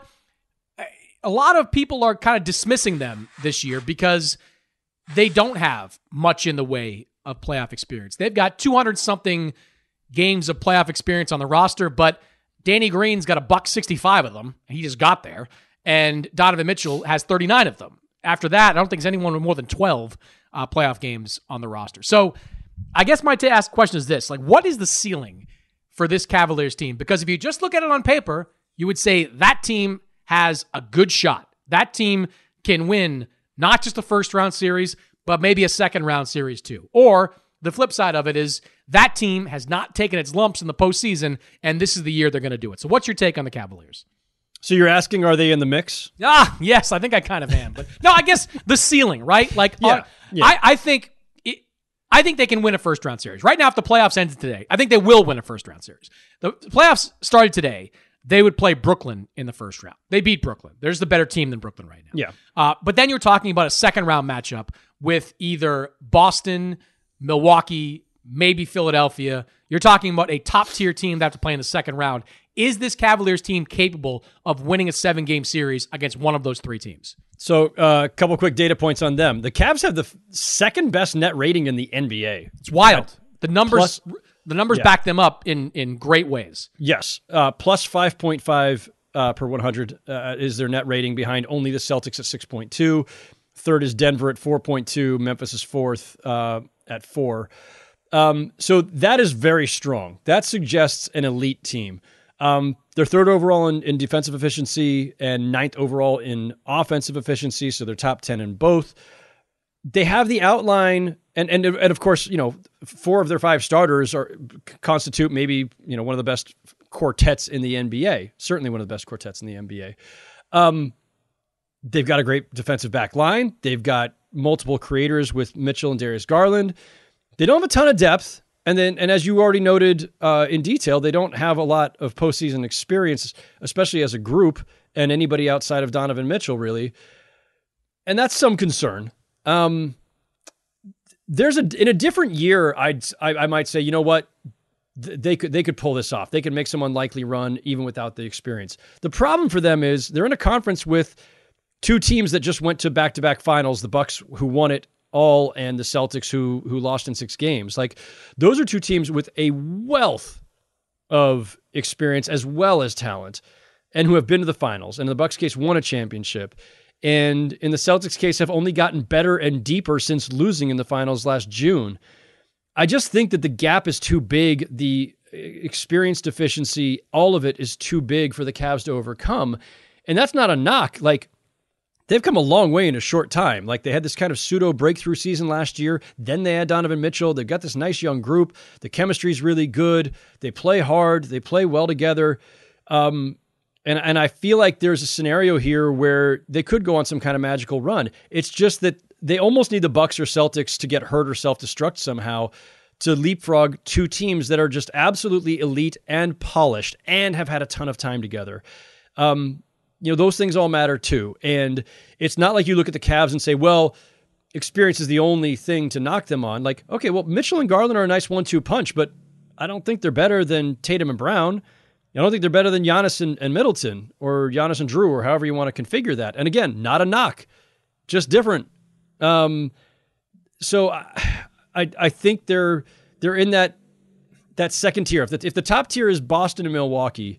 a lot of people are kind of dismissing them this year because they don't have much in the way of playoff experience. They've got two hundred something games of playoff experience on the roster, but Danny Green's got a buck sixty-five of them. He just got there. And Donovan Mitchell has thirty-nine of them. After that, I don't think there's anyone with more than twelve uh, playoff games on the roster. So I guess my to ask question is this. Like, what is the ceiling for this Cavaliers team? Because if you just look at it on paper, you would say that team has a good shot. That team can win not just a first-round series, but maybe a second-round series too. Or the flip side of it is that team has not taken its lumps in the postseason, and this is the year they're going to do it. So what's your take on the Cavaliers? So you're asking, are they in the mix? Ah, yes, I think I kind of am. But no, I guess the ceiling, right? Like, yeah, uh, yeah. I, I think it, I think they can win a first-round series. Right now, if the playoffs ended today, I think they will win a first-round series. The playoffs started today. They would play Brooklyn in the first round. They beat Brooklyn. There's the better team than Brooklyn right now. Yeah. Uh, but then you're talking about a second-round matchup with either Boston, Milwaukee, maybe Philadelphia. You're talking about a top-tier team that have to play in the second round. Is this Cavaliers team capable of winning a seven-game series against one of those three teams? So uh, a couple quick data points on them. The Cavs have the f- second-best net rating in the N B A. It's wild. The numbers plus, the numbers yeah. back them up in, in great ways. Yes. Uh, plus five point five uh, per one hundred uh, is their net rating, behind only the Celtics at six point two. Third is Denver at four point two. Memphis is fourth uh, at four. Um, so that is very strong. That suggests an elite team. Um, they're third overall in, in defensive efficiency and ninth overall in offensive efficiency, so they're top ten in both. They have the outline, and and and of course, you know, four of their five starters are constitute maybe, you know, one of the best quartets in the N B A. Certainly one of the best quartets in the N B A. Um, they've got a great defensive back line. They've got multiple creators with Mitchell and Darius Garland. They don't have a ton of depth. And then, and as you already noted uh, in detail, they don't have a lot of postseason experience, especially as a group, and anybody outside of Donovan Mitchell, really. And that's some concern. Um, there's a in a different year, I'd I, I might say, you know what, Th- they could they could pull this off. They could make some unlikely run even without the experience. The problem for them is they're in a conference with two teams that just went to back-to-back finals, the Bucks who won it all and the Celtics who who lost in six games. Like, those are two teams with a wealth of experience as well as talent and who have been to the finals. And in the Bucks case, won a championship. And in the Celtics case, have only gotten better and deeper since losing in the finals last June. I just think that the gap is too big. The experience deficiency, all of it is too big for the Cavs to overcome. And that's not a knock. Like, they've come a long way in a short time. Like, they had this kind of pseudo breakthrough season last year. Then they had Donovan Mitchell. They've got this nice young group. The chemistry is really good. They play hard. They play well together. Um, and, and I feel like there's a scenario here where they could go on some kind of magical run. It's just that they almost need the Bucks or Celtics to get hurt or self-destruct somehow to leapfrog two teams that are just absolutely elite and polished and have had a ton of time together. Um, You know, those things all matter too. And it's not like you look at the Cavs and say, well, experience is the only thing to knock them on. Like, okay, well, Mitchell and Garland are a nice one two punch, but I don't think they're better than Tatum and Brown. I don't think they're better than Giannis and, and Middleton or Giannis and Drew or however you want to configure that. And again, not a knock, just different. Um, so I, I I think they're they're in that that second tier. If the, if the top tier is Boston and Milwaukee,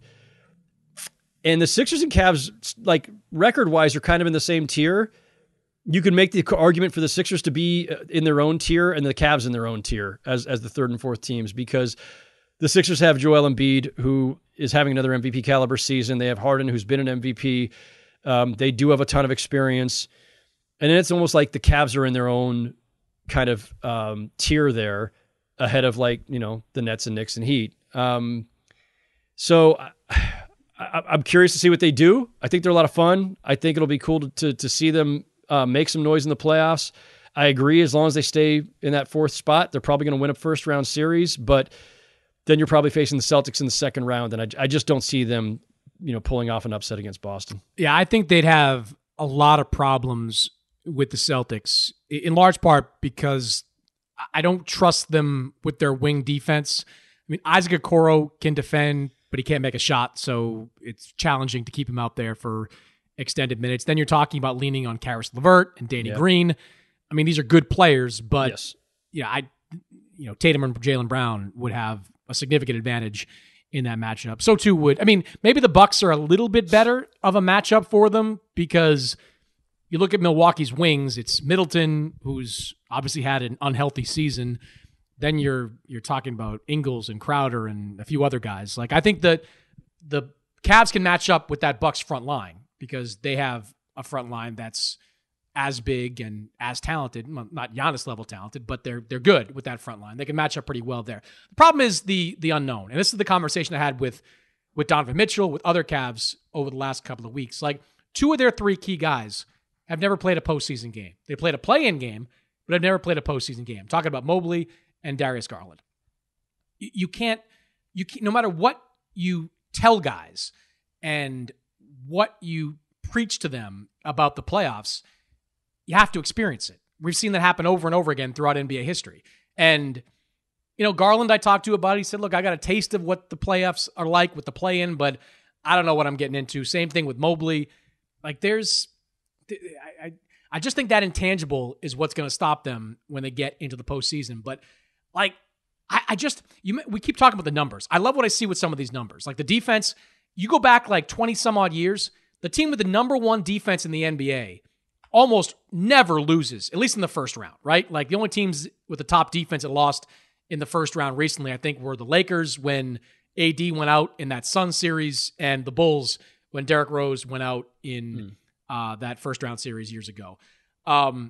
and the Sixers and Cavs, like record-wise, are kind of in the same tier, you can make the argument for the Sixers to be in their own tier and the Cavs in their own tier as as the third and fourth teams, because the Sixers have Joel Embiid, who is having another M V P caliber season. They have Harden, who's been an M V P. Um, they do have a ton of experience. And then it's almost like the Cavs are in their own kind of um, tier there, ahead of like, you know, the Nets and Knicks and Heat. Um, so I, I, I'm curious to see what they do. I think they're a lot of fun. I think it'll be cool to to, to see them uh, make some noise in the playoffs. I agree, as long as they stay in that fourth spot, they're probably going to win a first round series, but then you're probably facing the Celtics in the second round, and I, I just don't see them, you know, pulling off an upset against Boston. Yeah, I think they'd have a lot of problems with the Celtics, in large part because I don't trust them with their wing defense. I mean, Isaac Okoro can defend, but he can't make a shot, so it's challenging to keep him out there for extended minutes. Then you're talking about leaning on Karis LeVert and Danny Yeah. Green. I mean, these are good players, but Yes. yeah, I, you know, Tatum and Jaylen Brown would have a significant advantage in that matchup. So too would, I mean, maybe the Bucks are a little bit better of a matchup for them, because you look at Milwaukee's wings, it's Middleton, who's obviously had an unhealthy season. Then you're you're talking about Ingles and Crowder and a few other guys. Like, I think that the Cavs can match up with that Bucks front line, because they have a front line that's as big and as talented, well, not Giannis level talented, but they're they're good with that front line. They can match up pretty well there. The problem is the the unknown. And this is the conversation I had with with Donovan Mitchell, with other Cavs over the last couple of weeks. Like, two of their three key guys have never played a postseason game. They played a play-in game, but have never played a postseason game. I'm talking about Mobley and Darius Garland. You, you can't, you can't, no matter what you tell guys and what you preach to them about the playoffs, you have to experience it. We've seen that happen over and over again throughout N B A history. And, you know, Garland I talked to about it, he said, look, I got a taste of what the playoffs are like with the play-in, but I don't know what I'm getting into. Same thing with Mobley. Like, there's, I, I, I just think that intangible is what's going to stop them when they get into the postseason. But, like, I, I just, you, we keep talking about the numbers. I love what I see with some of these numbers. Like, the defense, you go back like twenty some odd years, the team with the number one defense in the N B A almost never loses, at least in the first round, right? Like, the only teams with the top defense that lost in the first round recently, I think, were the Lakers when A D went out in that Sun series, and the Bulls when Derrick Rose went out in mm. uh, that first round series years ago. Um,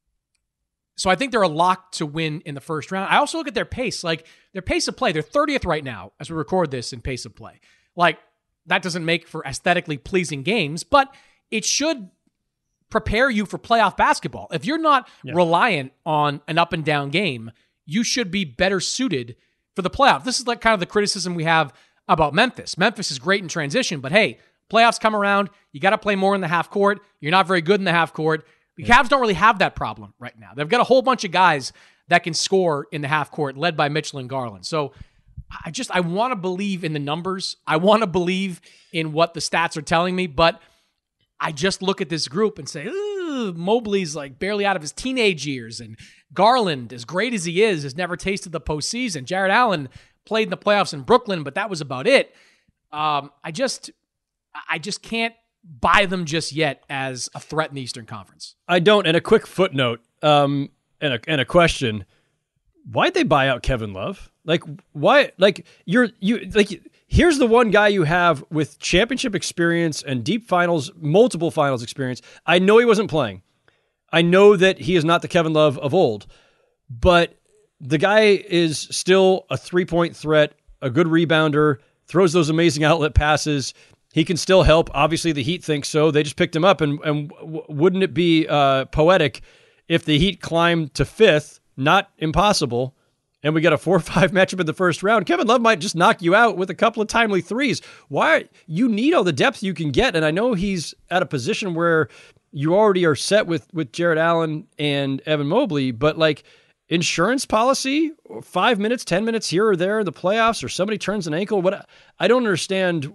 so I think they're a lock to win in the first round. I also look at their pace, like their pace of play. They're thirtieth right now as we record this in pace of play. Like, that doesn't make for aesthetically pleasing games, but it should prepare you for playoff basketball. If you're not yeah. reliant on an up and down game, you should be better suited for the playoff. This is like kind of the criticism we have about Memphis. Memphis is great in transition, but hey, playoffs come around, you got to play more in the half court. You're not very good in the half court. The yeah. Cavs don't really have that problem right now. They've got a whole bunch of guys that can score in the half court, led by Mitchell and Garland. So I just, I want to believe in the numbers. I want to believe in what the stats are telling me, but I just look at this group and say, ooh, Mobley's like barely out of his teenage years, and Garland, as great as he is, has never tasted the postseason. Jared Allen played in the playoffs in Brooklyn, but that was about it. Um, I just, I just can't buy them just yet as a threat in the Eastern Conference. I don't. And a quick footnote, um, and a and a question: why'd they buy out Kevin Love? Like, why? Like, you're you like. Here's the one guy you have with championship experience and deep finals, multiple finals experience. I know he wasn't playing. I know that he is not the Kevin Love of old, but the guy is still a three-point threat, a good rebounder, throws those amazing outlet passes. He can still help. Obviously, the Heat think so. They just picked him up, and, and w- wouldn't it be uh, poetic if the Heat climbed to fifth? Not impossible. And we got a four or five matchup in the first round. Kevin Love might just knock you out with a couple of timely threes. Why? You need all the depth you can get. And I know he's at a position where you already are set with, with Jared Allen and Evan Mobley, but like, insurance policy, five minutes, ten minutes here or there in the playoffs, or somebody turns an ankle. What I don't understand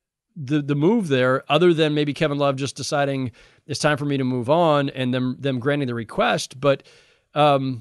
the the move there, other than maybe Kevin Love just deciding it's time for me to move on and them them granting the request. But um,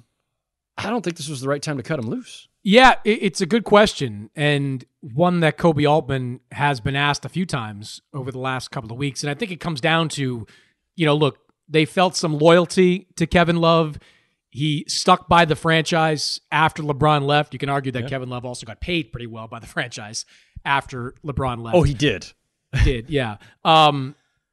I don't think this was the right time to cut him loose. Yeah, it's a good question, and one that Koby Altman has been asked a few times over the last couple of weeks. And I think it comes down to, you know, look, they felt some loyalty to Kevin Love. He stuck by the franchise after LeBron left. You can argue that yeah. Kevin Love also got paid pretty well by the franchise after LeBron left. Oh, he did. He did, yeah. Um,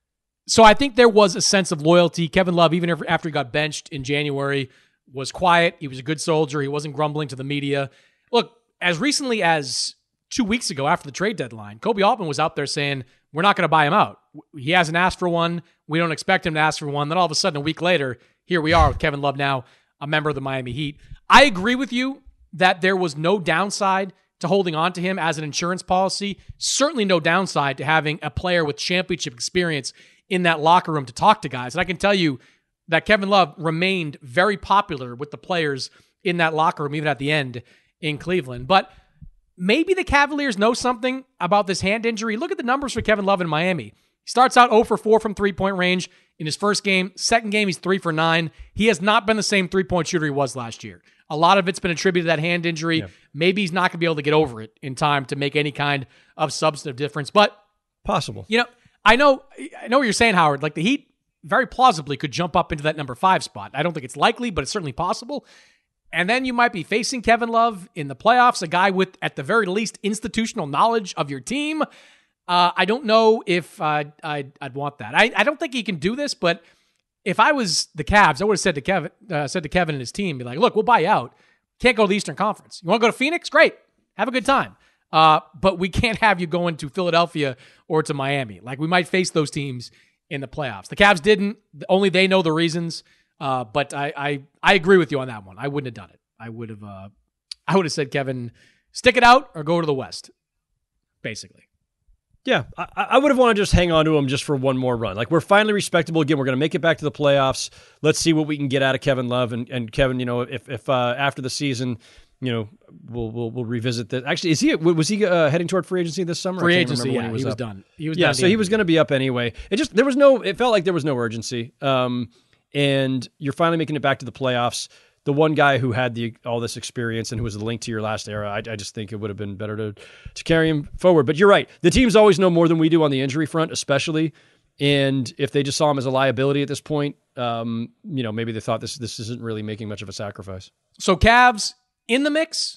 so I think there was a sense of loyalty. Kevin Love, even after he got benched in January, was quiet. He was a good soldier. He wasn't grumbling to the media. Look, as recently as two weeks ago after the trade deadline, Koby Altman was out there saying, we're not going to buy him out. He hasn't asked for one. We don't expect him to ask for one. Then all of a sudden, a week later, here we are with Kevin Love now, a member of the Miami Heat. I agree with you that there was no downside to holding on to him as an insurance policy. Certainly no downside to having a player with championship experience in that locker room to talk to guys. And I can tell you that Kevin Love remained very popular with the players in that locker room, even at the end in Cleveland. But maybe the Cavaliers know something about this hand injury. Look at the numbers for Kevin Love in Miami. He starts out zero for four from three-point range in his first game. Second game, he's three for nine. He has not been the same three-point shooter he was last year. A lot of it's been attributed to that hand injury. Yeah. Maybe he's not going to be able to get over it in time to make any kind of substantive difference. But possible. You know, I know, I know what you're saying, Howard. Like the Heat very plausibly could jump up into that number five spot. I don't think it's likely, but it's certainly possible. And then you might be facing Kevin Love in the playoffs, a guy with, at the very least, institutional knowledge of your team. Uh, I don't know if uh, I'd, I'd want that. I, I don't think he can do this, but if I was the Cavs, I would have said to Kevin, uh, said to Kevin and his team, be like, look, we'll buy you out. Can't go to the Eastern Conference. You want to go to Phoenix? Great. Have a good time. Uh, but we can't have you going to Philadelphia or to Miami. Like, we might face those teams in the playoffs. The Cavs didn't. Only they know the reasons. Uh, but I, I I agree with you on that one. I wouldn't have done it. I would have uh, I would have said, Kevin, stick it out or go to the West, basically. Yeah, I, I would have wanted to just hang on to him just for one more run. Like, we're finally respectable again. We're going to make it back to the playoffs. Let's see what we can get out of Kevin Love. And, and Kevin, you know, if if uh, after the season, you know, we'll we'll, we'll revisit that. Actually, is he was he uh, heading toward free agency this summer? Free agency, yeah, he was, he was up. done. He was yeah, done so he was going to be up anyway. It just there was no. It felt like there was no urgency. Um, and you're finally making it back to the playoffs. The one guy who had the all this experience and who was the link to your last era, I, I just think it would have been better to to carry him forward. But you're right. The teams always know more than we do on the injury front, especially. And if they just saw him as a liability at this point, um, you know, maybe they thought this this isn't really making much of a sacrifice. So Cavs in the mix?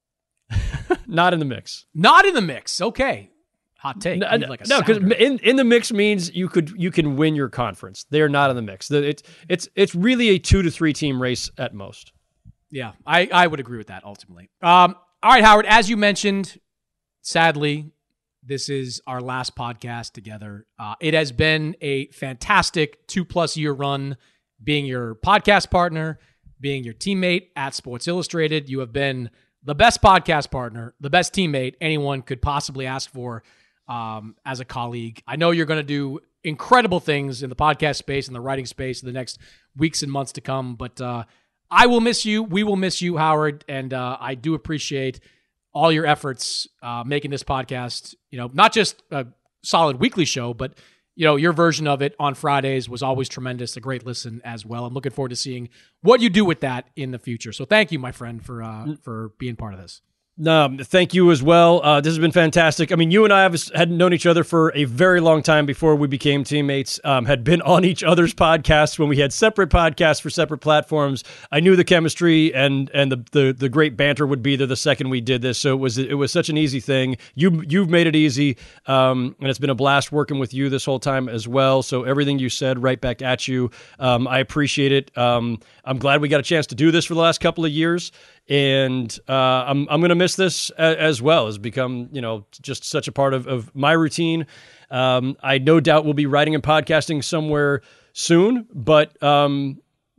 Not in the mix. Not in the mix. Okay. Hot take. No, like no, because in, in the mix means you could you can win your conference. They are not in the mix. It's it's it's really a two to three team race at most. Yeah, I, I would agree with that ultimately. Um, all right, Howard, as you mentioned, sadly, this is our last podcast together. Uh, it has been a fantastic two plus year run being your podcast partner, being your teammate at Sports Illustrated. You have been the best podcast partner, the best teammate anyone could possibly ask for. Um, as a colleague, I know you're going to do incredible things in the podcast space and the writing space in the next weeks and months to come, but uh, I will miss you. We will miss you, Howard, and uh, I do appreciate all your efforts uh, making this podcast, you know, not just a solid weekly show, but, you know, your version of it on Fridays was always tremendous, a great listen as well. I'm looking forward to seeing what you do with that in the future. So thank you, my friend, for uh, for being part of this. No, thank you as well. Uh, this has been fantastic. I mean, you and I have had known each other for a very long time before we became teammates, um, had been on each other's podcasts when we had separate podcasts for separate platforms. I knew the chemistry and and the the, the great banter would be there the second we did this. So it was it was such an easy thing. You, you've made it easy, um, and it's been a blast working with you this whole time as well. So everything you said, right back at you. Um, I appreciate it. Um, I'm glad we got a chance to do this for the last couple of years. And uh, I'm I'm going to miss this a, as well. It's become, you know, just such a part of, of my routine. Um, I no doubt will be writing and podcasting somewhere soon, but um,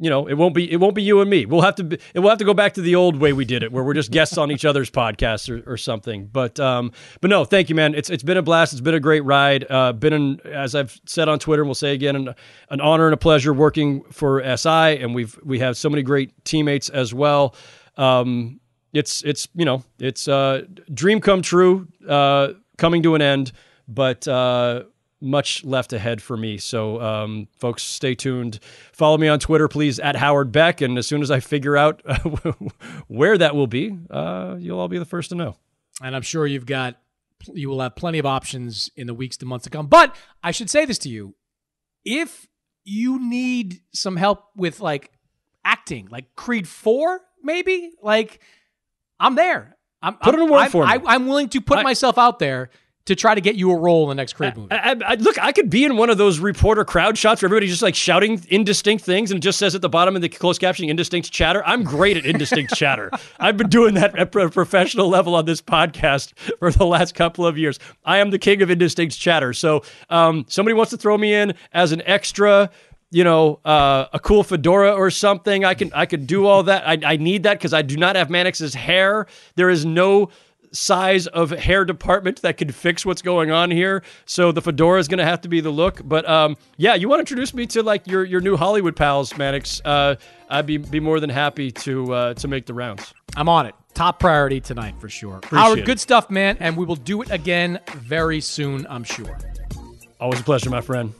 you know, it won't be it won't be you and me. We'll have to be, we'll have to go back to the old way we did it, where we're just guests on each other's podcasts or, or something. But um, but no, thank you, man. It's it's been a blast. It's been a great ride. Uh, been an, as I've said on Twitter, and we'll say again, an, an honor and a pleasure working for S I, and we've we have so many great teammates as well. Um, it's it's you know it's uh, dream come true, uh, coming to an end, but. Uh, much left ahead for me. So, um, folks, stay tuned. Follow me on Twitter, please, at Howard Beck. And as soon as I figure out where that will be, uh, you'll all be the first to know. And I'm sure you've got, you will have plenty of options in the weeks to months to come. But I should say this to you. If you need some help with like acting, like Creed four, maybe, like I'm there. I'm, put I'm, it in word I'm, for me. I, I'm willing to put I, myself out there to try to get you a role in the next Creed movie. I, I, I, look, I could be in one of those reporter crowd shots where everybody's just like shouting indistinct things and it just says at the bottom of the closed captioning, indistinct chatter. I'm great at indistinct chatter. I've been doing that at a professional level on this podcast for the last couple of years. I am the king of indistinct chatter. So um, somebody wants to throw me in as an extra, you know, uh, a cool fedora or something. I can I could do all that. I, I need that because I do not have Mannix's hair. There is no size of hair department that could fix what's going on here. So the fedora is going to have to be the look. But um, yeah, you want to introduce me to like your your new Hollywood pals, Mannix? Uh, I'd be be more than happy to uh, to make the rounds. I'm on it. Top priority tonight for sure. Appreciate Howard, it. good stuff, man. And we will do it again very soon, I'm sure. Always a pleasure, my friend.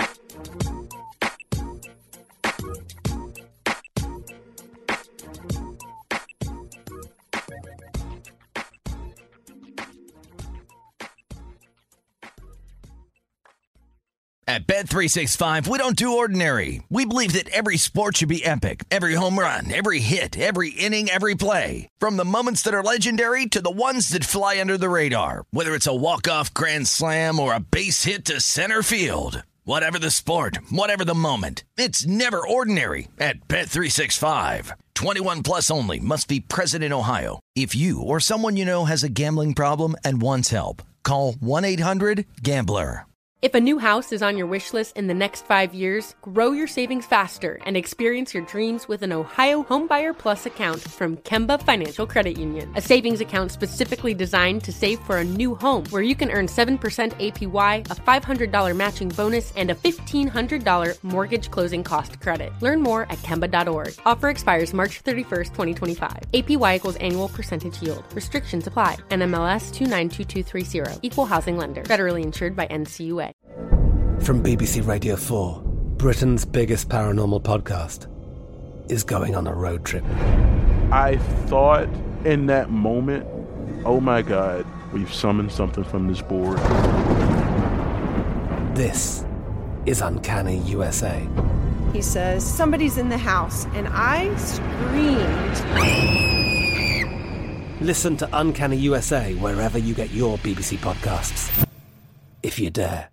At Bet three sixty-five, we don't do ordinary. We believe that every sport should be epic. Every home run, every hit, every inning, every play. From the moments that are legendary to the ones that fly under the radar. Whether it's a walk-off grand slam or a base hit to center field. Whatever the sport, whatever the moment. It's never ordinary at Bet three sixty-five. twenty-one plus only. Must be present in Ohio. If you or someone you know has a gambling problem and wants help, call one eight hundred gambler. If a new house is on your wish list in the next five years, grow your savings faster and experience your dreams with an Ohio Homebuyer Plus account from Kemba Financial Credit Union. A savings account specifically designed to save for a new home where you can earn seven percent A P Y, a five hundred dollars matching bonus, and a fifteen hundred dollars mortgage closing cost credit. Learn more at Kemba dot org. Offer expires March thirty-first, twenty twenty-five. A P Y equals annual percentage yield. Restrictions apply. N M L S two nine two two three zero. Equal housing lender. Federally insured by N C U A. From B B C Radio four, Britain's biggest paranormal podcast is going on a road trip. I thought in that moment, oh my God, we've summoned something from this board. This is Uncanny U S A. He says, somebody's in the house, and I screamed. Listen to Uncanny U S A wherever you get your B B C podcasts, if you dare.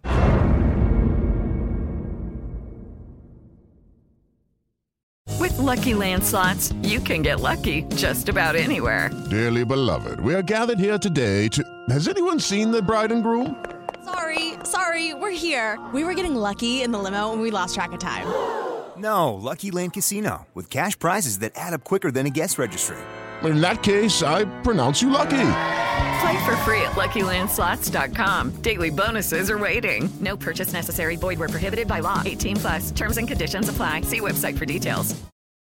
With Lucky Land Slots, you can get lucky just about anywhere. Dearly beloved, we are gathered here today to... Has anyone seen the bride and groom? Sorry, sorry, we're here. We were getting lucky in the limo and we lost track of time. No, Lucky Land Casino, with cash prizes that add up quicker than a guest registry. In that case, I pronounce you lucky. Play for free at Lucky Land Slots dot com. Daily bonuses are waiting. No purchase necessary. Void where prohibited by law. eighteen plus. Terms and conditions apply. See website for details.